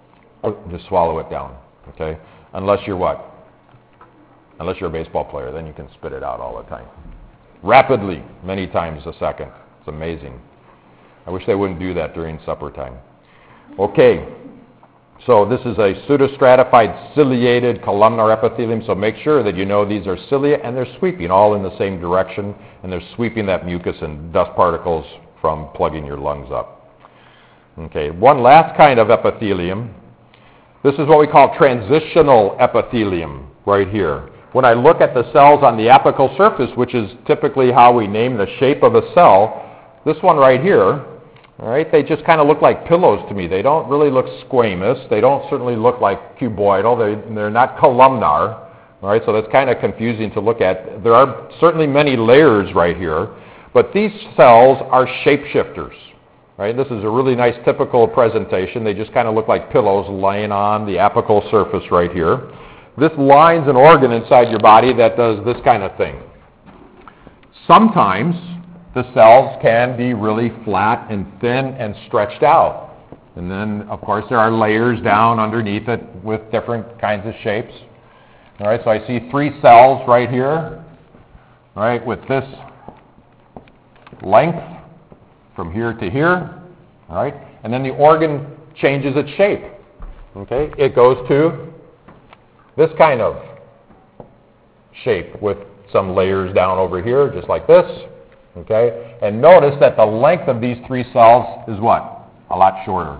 it down, okay? Unless you're what? Unless you're a baseball player, then you can spit it out all the time. Rapidly, many times a second. It's amazing. I wish they wouldn't do that during supper time. Okay. So this is a pseudostratified ciliated columnar epithelium, so make sure that you know these are cilia, and they're sweeping all in the same direction, and they're sweeping that mucus and dust particles from plugging your lungs up. Okay, one last kind of epithelium. This is what we call transitional epithelium right here. When I look at the cells on the apical surface, which is typically how we name the shape of a cell, this one right here, all right, they just kind of look like pillows to me. They don't really look squamous. They don't certainly look like cuboidal. They're not columnar. All right, so that's kind of confusing to look at. There are certainly many layers right here, but these cells are shapeshifters. Right, this is a really nice typical presentation. They just kind of look like pillows laying on the apical surface right here. This lines an organ inside your body that does this kind of thing. Sometimes the cells can be really flat and thin and stretched out. And then, of course, there are layers down underneath it with different kinds of shapes. All right, so I see 3 cells right here, right, with this length from here to here. All right, and then the organ changes its shape. Okay, it goes to this kind of shape with some layers down over here, just like this. Okay, and notice that the length of these 3 cells is what? A lot shorter.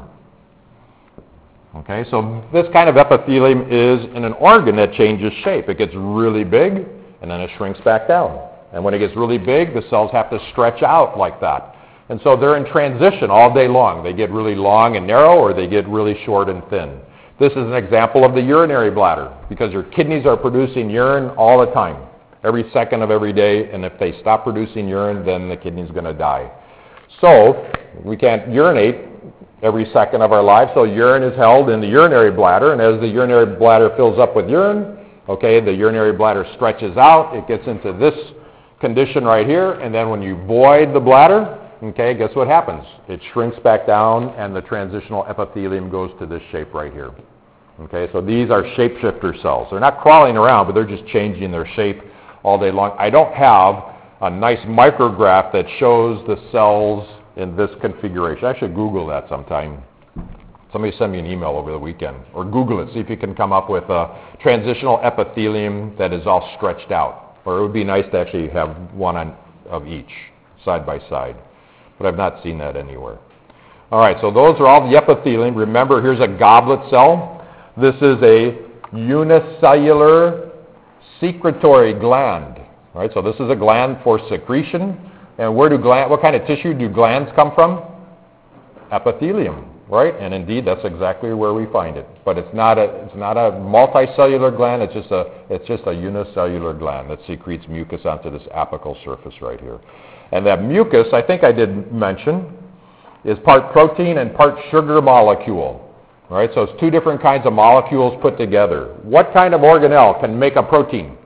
Okay, so this kind of epithelium is in an organ that changes shape. It gets really big, and then it shrinks back down. And when it gets really big, the cells have to stretch out like that. And so they're in transition all day long. They get really long and narrow, or they get really short and thin. This is an example of the urinary bladder, because your kidneys are producing urine all the time, every second of every day, and if they stop producing urine, then the kidney's going to die. So we can't urinate every second of our lives, so urine is held in the urinary bladder, and as the urinary bladder fills up with urine, okay, the urinary bladder stretches out, it gets into this condition right here, and then when you void the bladder, okay, guess what happens? It shrinks back down, and the transitional epithelium goes to this shape right here. Okay, so these are shapeshifter cells. They're not crawling around, but they're just changing their shape all day long. I don't have a nice micrograph that shows the cells in this configuration. I should Google that sometime. Somebody send me an email over the weekend, or Google it, see if you can come up with a transitional epithelium that is all stretched out. Or it would be nice to actually have one of each, side by side. But I've not seen that anywhere. All right, so those are all the epithelium. Remember, here's a goblet cell. This is a unicellular secretory gland. All right, so this is a gland for secretion. And what kind of tissue do glands come from? Epithelium, right? And indeed, that's exactly where we find it. But it's not a multicellular gland. It's just a unicellular gland that secretes mucus onto this apical surface right here. And that mucus, I think I did mention, is part protein and part sugar molecule. All right, so it's 2 different kinds of molecules put together. What kind of organelle can make a protein?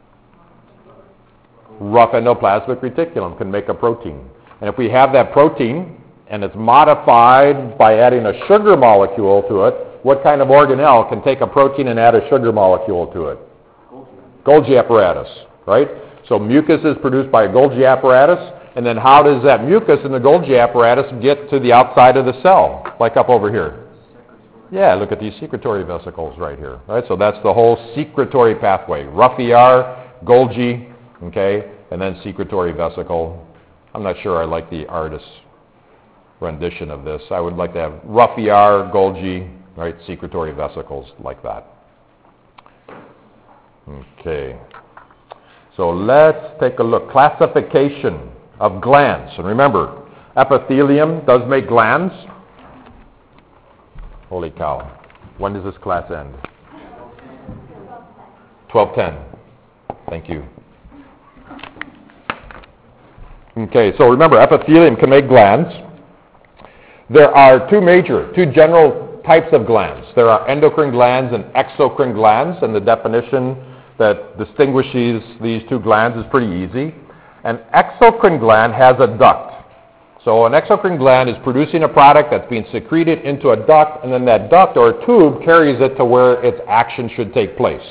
Rough endoplasmic reticulum can make a protein. And if we have that protein and it's modified by adding a sugar molecule to it, what kind of organelle can take a protein and add a sugar molecule to it? Golgi apparatus, right? So mucus is produced by a Golgi apparatus, and then how does that mucus in the Golgi apparatus get to the outside of the cell, like up over here? Yeah, look at these secretory vesicles right here, right? So that's the whole secretory pathway. Rough ER, Golgi, okay, and then secretory vesicle. I'm not sure I like the artist's rendition of this. I would like to have rough ER, Golgi, right, secretory vesicles like that. Okay. So let's take a look. Classification of glands. And remember, epithelium does make glands. Holy cow. When does this class end? 12:10. Thank you. Okay, so remember, epithelium can make glands. There are two general types of glands. There are endocrine glands and exocrine glands, and the definition that distinguishes these two glands is pretty easy. An exocrine gland has a duct. So an exocrine gland is producing a product that's being secreted into a duct, and then that duct or tube carries it to where its action should take place.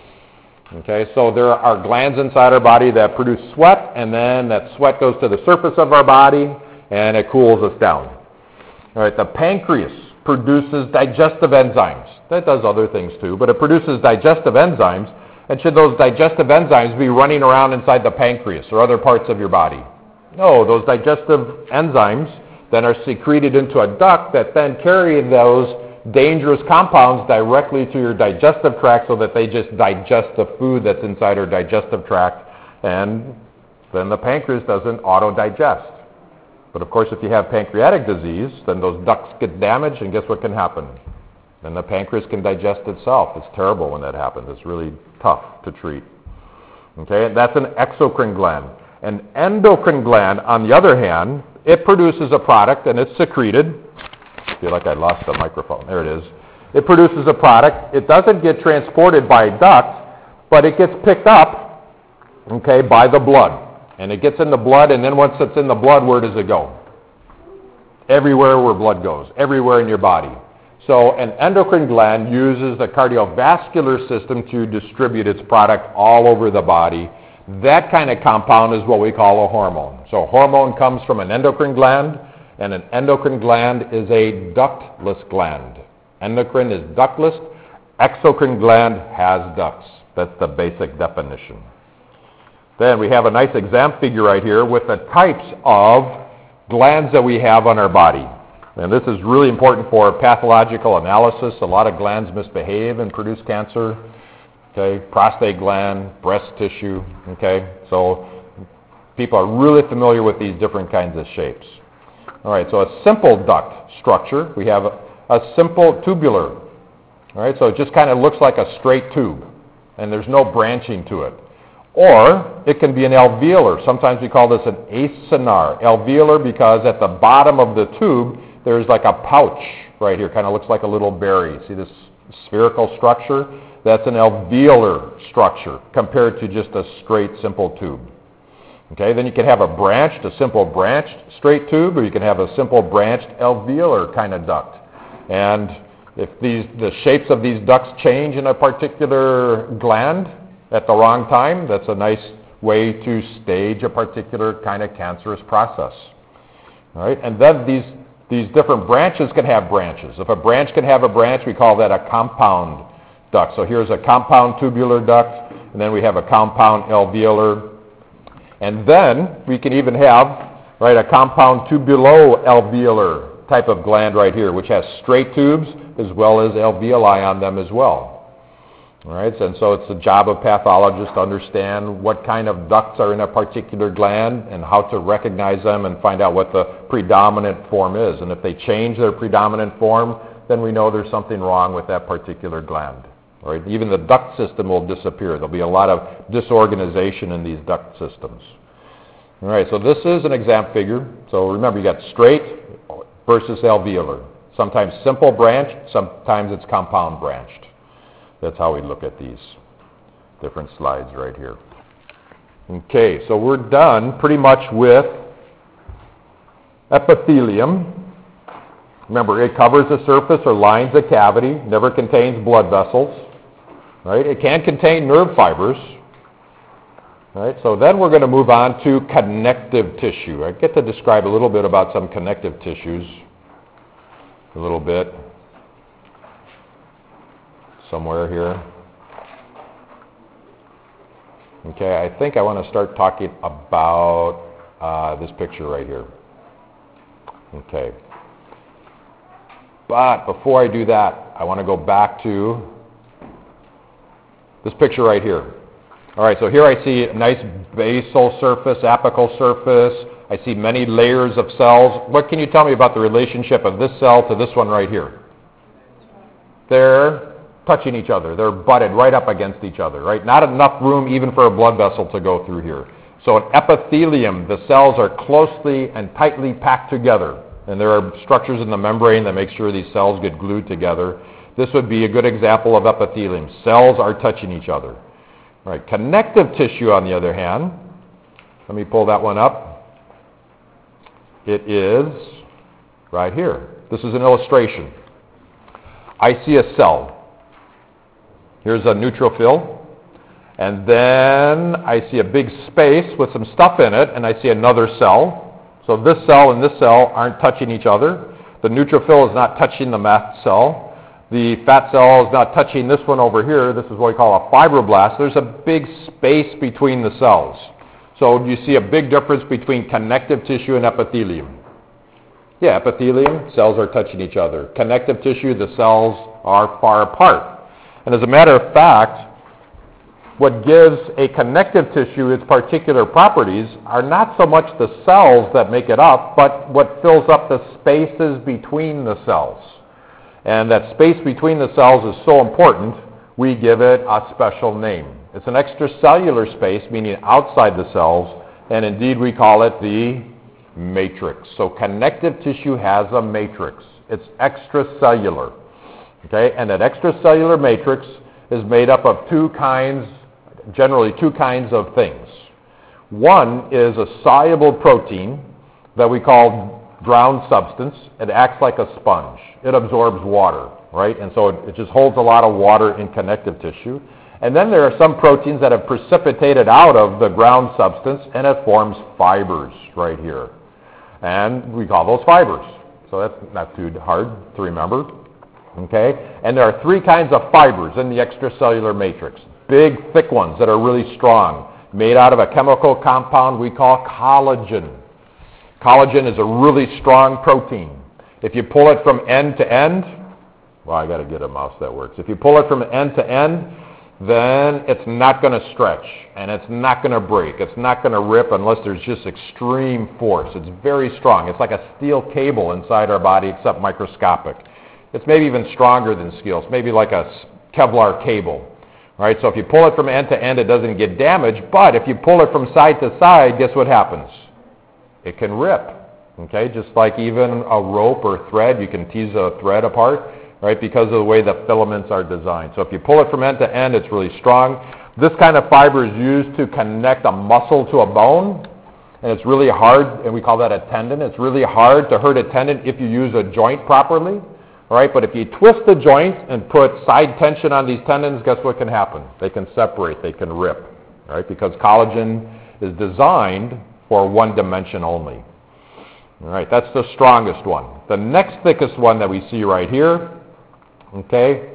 Okay, so there are glands inside our body that produce sweat, and then that sweat goes to the surface of our body, and it cools us down. All right, the pancreas produces digestive enzymes. That does other things too, but it produces digestive enzymes. And should those digestive enzymes be running around inside the pancreas or other parts of your body? No, those digestive enzymes then are secreted into a duct that then carry those dangerous compounds directly to your digestive tract so that they just digest the food that's inside our digestive tract, and then the pancreas doesn't auto-digest. But of course, if you have pancreatic disease, then those ducts get damaged, and guess what can happen? Then the pancreas can digest itself. It's terrible when that happens. It's really tough to treat. Okay, that's an exocrine gland. An endocrine gland, on the other hand, it produces a product and it's secreted. I feel like I lost the microphone. There it is. It produces a product. It doesn't get transported by duct, but it gets picked up, okay, by the blood. And it gets in the blood, and then once it's in the blood, where does it go? Everywhere where blood goes, everywhere in your body. So an endocrine gland uses the cardiovascular system to distribute its product all over the body. That kind of compound is what we call a hormone. So a hormone comes from an endocrine gland, and an endocrine gland is a ductless gland. Endocrine is ductless. Exocrine gland has ducts. That's the basic definition. Then we have a nice exam figure right here with the types of glands that we have on our body. And this is really important for pathological analysis. A lot of glands misbehave and produce cancer. Okay, prostate gland, breast tissue. Okay, so people are really familiar with these different kinds of shapes. All right, so a simple duct structure. We have a simple tubular. All right, so it just kind of looks like a straight tube, and there's no branching to it. Or it can be an alveolar. Sometimes we call this an acinar. Alveolar because at the bottom of the tube, there's like a pouch right here. Kind of looks like a little berry. See this spherical structure? That's an alveolar structure compared to just a straight, simple tube. Okay, then you can have a simple branched straight tube, or you can have a simple branched alveolar kind of duct. And if the shapes of these ducts change in a particular gland at the wrong time, that's a nice way to stage a particular kind of cancerous process. All right, and then these different branches can have branches. If a branch can have a branch, we call that a compound duct. So here's a compound tubular duct, and then we have a compound alveolar. And then we can even have, right, a compound tubulo-alveolar type of gland right here, which has straight tubes as well as alveoli on them as well. All right, and so it's the job of pathologists to understand what kind of ducts are in a particular gland and how to recognize them and find out what the predominant form is. And if they change their predominant form, then we know there's something wrong with that particular gland. All right, even the duct system will disappear. There'll be a lot of disorganization in these duct systems. All right, so this is an exam figure. So remember, you got straight versus alveolar. Sometimes simple branched, sometimes it's compound branched. That's how we look at these different slides right here. Okay, so we're done pretty much with epithelium. Remember, it covers the surface or lines a cavity, never contains blood vessels, right? It can contain nerve fibers, right? So then we're going to move on to connective tissue. I get to describe a little bit about some connective tissues, a little bit, somewhere here. Okay, I think I want to start talking about this picture right here. Okay. But before I do that, I want to go back to this picture right here. All right, so here I see a nice basal surface, apical surface. I see many layers of cells. What can you tell me about the relationship of this cell to this one right here? They're touching each other. They're butted right up against each other, right? Not enough room even for a blood vessel to go through here. So an epithelium, the cells are closely and tightly packed together. And there are structures in the membrane that make sure these cells get glued together. This would be a good example of epithelium. Cells are touching each other. All right, connective tissue, on the other hand, let me pull that one up. It is right here. This is an illustration. I see a cell. Here's a neutrophil, and then I see a big space with some stuff in it, and I see another cell. So this cell and this cell aren't touching each other. The neutrophil is not touching the mast cell. The fat cell is not touching this one over here. This is what we call a fibroblast. There's a big space between the cells. So you see a big difference between connective tissue and epithelium. Yeah, epithelium, cells are touching each other. Connective tissue, the cells are far apart. And as a matter of fact, what gives a connective tissue its particular properties are not so much the cells that make it up, but what fills up the spaces between the cells. And that space between the cells is so important, we give it a special name. It's an extracellular space, meaning outside the cells, and indeed we call it the matrix. So connective tissue has a matrix. It's extracellular. Okay, and that extracellular matrix is made up of generally two kinds of things. One is a soluble protein that we call ground substance. It acts like a sponge. It absorbs water, right? And so it just holds a lot of water in connective tissue. And then there are some proteins that have precipitated out of the ground substance, and it forms fibers right here. And we call those fibers. So that's not too hard to remember. Okay? And there are three kinds of fibers in the extracellular matrix. Big, thick ones that are really strong, made out of a chemical compound we call collagen. Collagen is a really strong protein. If you pull it from end to end, well, I got to get a mouse that works. If you pull it from end to end, then it's not going to stretch, and it's not going to break. It's not going to rip unless there's just extreme force. It's very strong. It's like a steel cable inside our body, except microscopic. It's maybe even stronger than steel. It's maybe like a Kevlar cable. Right? So if you pull it from end to end, it doesn't get damaged. But if you pull it from side to side, guess what happens? It can rip. Okay? Just like even a rope or thread, you can tease a thread apart, right? Because of the way the filaments are designed. So if you pull it from end to end, it's really strong. This kind of fiber is used to connect a muscle to a bone. And it's really hard, and we call that a tendon. It's really hard to hurt a tendon if you use a joint properly. All right, but if you twist the joint and put side tension on these tendons, guess what can happen? They can separate, they can rip, right? Because collagen is designed for one dimension only. All right, that's the strongest one. The next thickest one that we see right here, okay,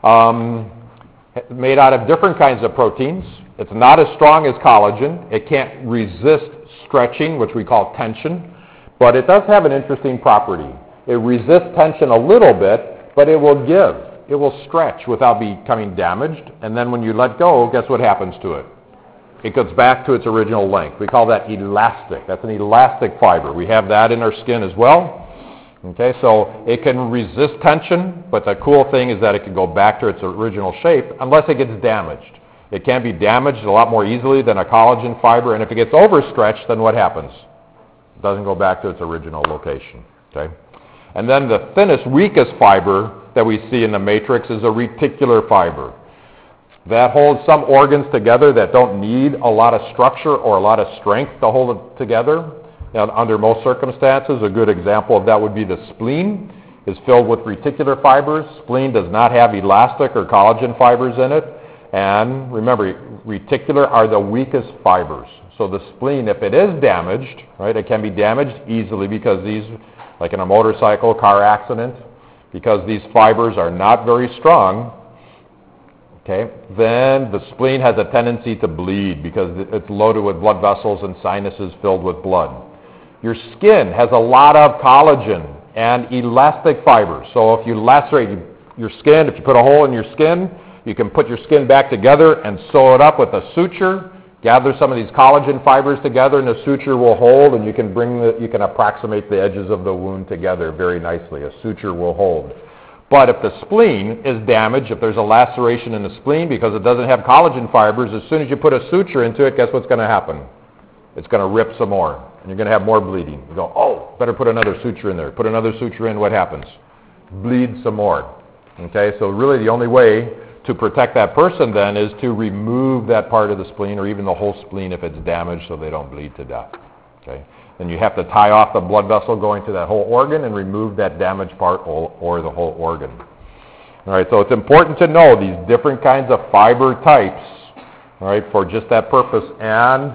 made out of different kinds of proteins. It's not as strong as collagen. It can't resist stretching, which we call tension, but it does have an interesting property. It resists tension a little bit, but it will give. It will stretch without becoming damaged. And then when you let go, guess what happens to it? It goes back to its original length. We call that elastic. That's an elastic fiber. We have that in our skin as well. Okay, so it can resist tension, but the cool thing is that it can go back to its original shape unless it gets damaged. It can be damaged a lot more easily than a collagen fiber, and if it gets overstretched, then what happens? It doesn't go back to its original location. Okay? And then the thinnest, weakest fiber that we see in the matrix is a reticular fiber. That holds some organs together that don't need a lot of structure or a lot of strength to hold it together. And under most circumstances, a good example of that would be the spleen. is filled with reticular fibers. Spleen does not have elastic or collagen fibers in it. And remember, reticular are the weakest fibers. So the spleen, if it is damaged, right, it can be damaged easily because these, like in a motorcycle, car accident, because these fibers are not very strong, okay, then the spleen has a tendency to bleed because it's loaded with blood vessels and sinuses filled with blood. Your skin has a lot of collagen and elastic fibers. So if you lacerate your skin, if you put a hole in your skin, you can put your skin back together and sew it up with a suture, gather some of these collagen fibers together, and the suture will hold, and you can approximate the edges of the wound together very nicely. A suture will hold. But if the spleen is damaged, if there's a laceration in the spleen because it doesn't have collagen fibers, as soon as you put a suture into it, guess what's going to happen? It's going to rip some more, and you're going to have more bleeding. You go, oh, better put another suture in there. Put another suture in, what happens? Bleed some more. Okay, so really the only way to protect that person then is to remove that part of the spleen or even the whole spleen if it's damaged so they don't bleed to death. Okay? Then you have to tie off the blood vessel going to that whole organ and remove that damaged part or the whole organ. All right, so it's important to know these different kinds of fiber types, all right, for just that purpose. And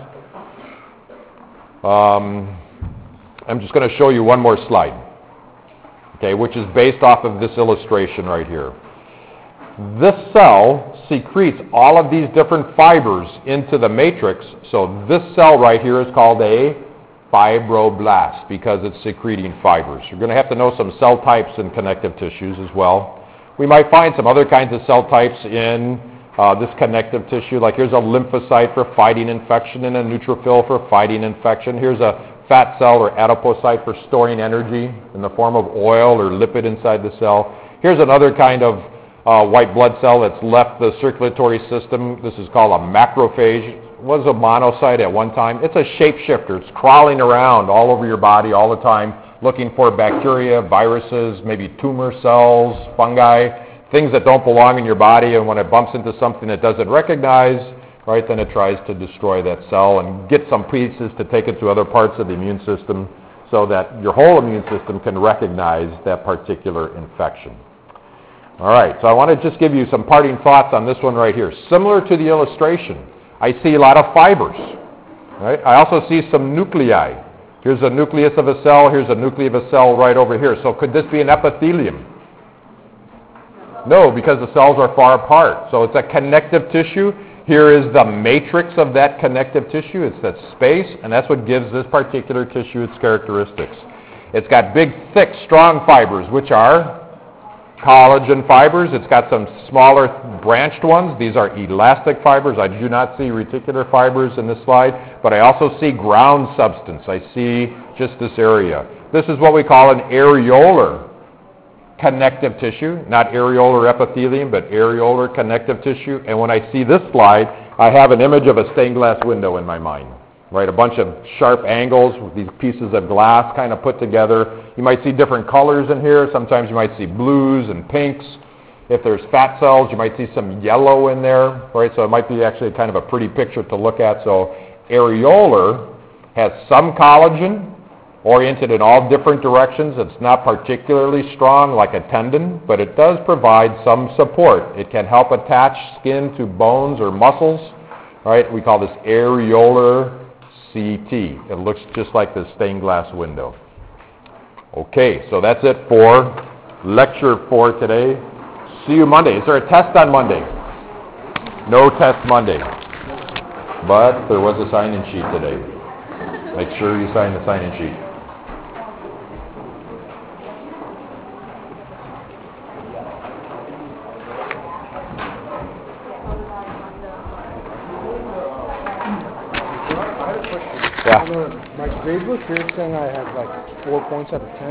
I'm just going to show you one more slide, okay, which is based off of this illustration right here. This cell secretes all of these different fibers into the matrix, so this cell right here is called a fibroblast because it's secreting fibers. You're going to have to know some cell types in connective tissues as well. We might find some other kinds of cell types in this connective tissue, like here's a lymphocyte for fighting infection and a neutrophil for fighting infection. Here's a fat cell or adipocyte for storing energy in the form of oil or lipid inside the cell. Here's another kind of white blood cell that's left the circulatory system. This is called a macrophage. It was a monocyte at one time. It's a shapeshifter. It's crawling around all over your body all the time, looking for bacteria, viruses, maybe tumor cells, fungi, things that don't belong in your body, and when it bumps into something it doesn't recognize, right, then it tries to destroy that cell and get some pieces to take it to other parts of the immune system so that your whole immune system can recognize that particular infection. All right, so I want to just give you some parting thoughts on this one right here. Similar to the illustration, I see a lot of fibers. Right? I also see some nuclei. Here's a nucleus of a cell. Here's a nucleus of a cell right over here. So could this be an epithelium? No, because the cells are far apart. So it's a connective tissue. Here is the matrix of that connective tissue. It's that space, and that's what gives this particular tissue its characteristics. It's got big, thick, strong fibers, which are collagen fibers. It's got some smaller branched ones. These are elastic fibers. I do not see reticular fibers in this slide, but I also see ground substance. I see just this area. This is what we call an areolar connective tissue, not areolar epithelium, but areolar connective tissue. And when I see this slide, I have an image of a stained glass window in my mind. Right, a bunch of sharp angles with these pieces of glass kind of put together. You might see different colors in here. Sometimes you might see blues and pinks. If there's fat cells, you might see some yellow in there. Right, so it might be actually kind of a pretty picture to look at. So areolar has some collagen oriented in all different directions. It's not particularly strong like a tendon, but it does provide some support. It can help attach skin to bones or muscles. Right, we call this areolar CT. It looks just like the stained glass window. Okay, so that's it for lecture 4 today. See you Monday. Is there a test on Monday? No test Monday. But there was a sign-in sheet today. Make sure you sign the sign-in sheet. Yeah. My grade book here is saying I have like 4 points out of 10.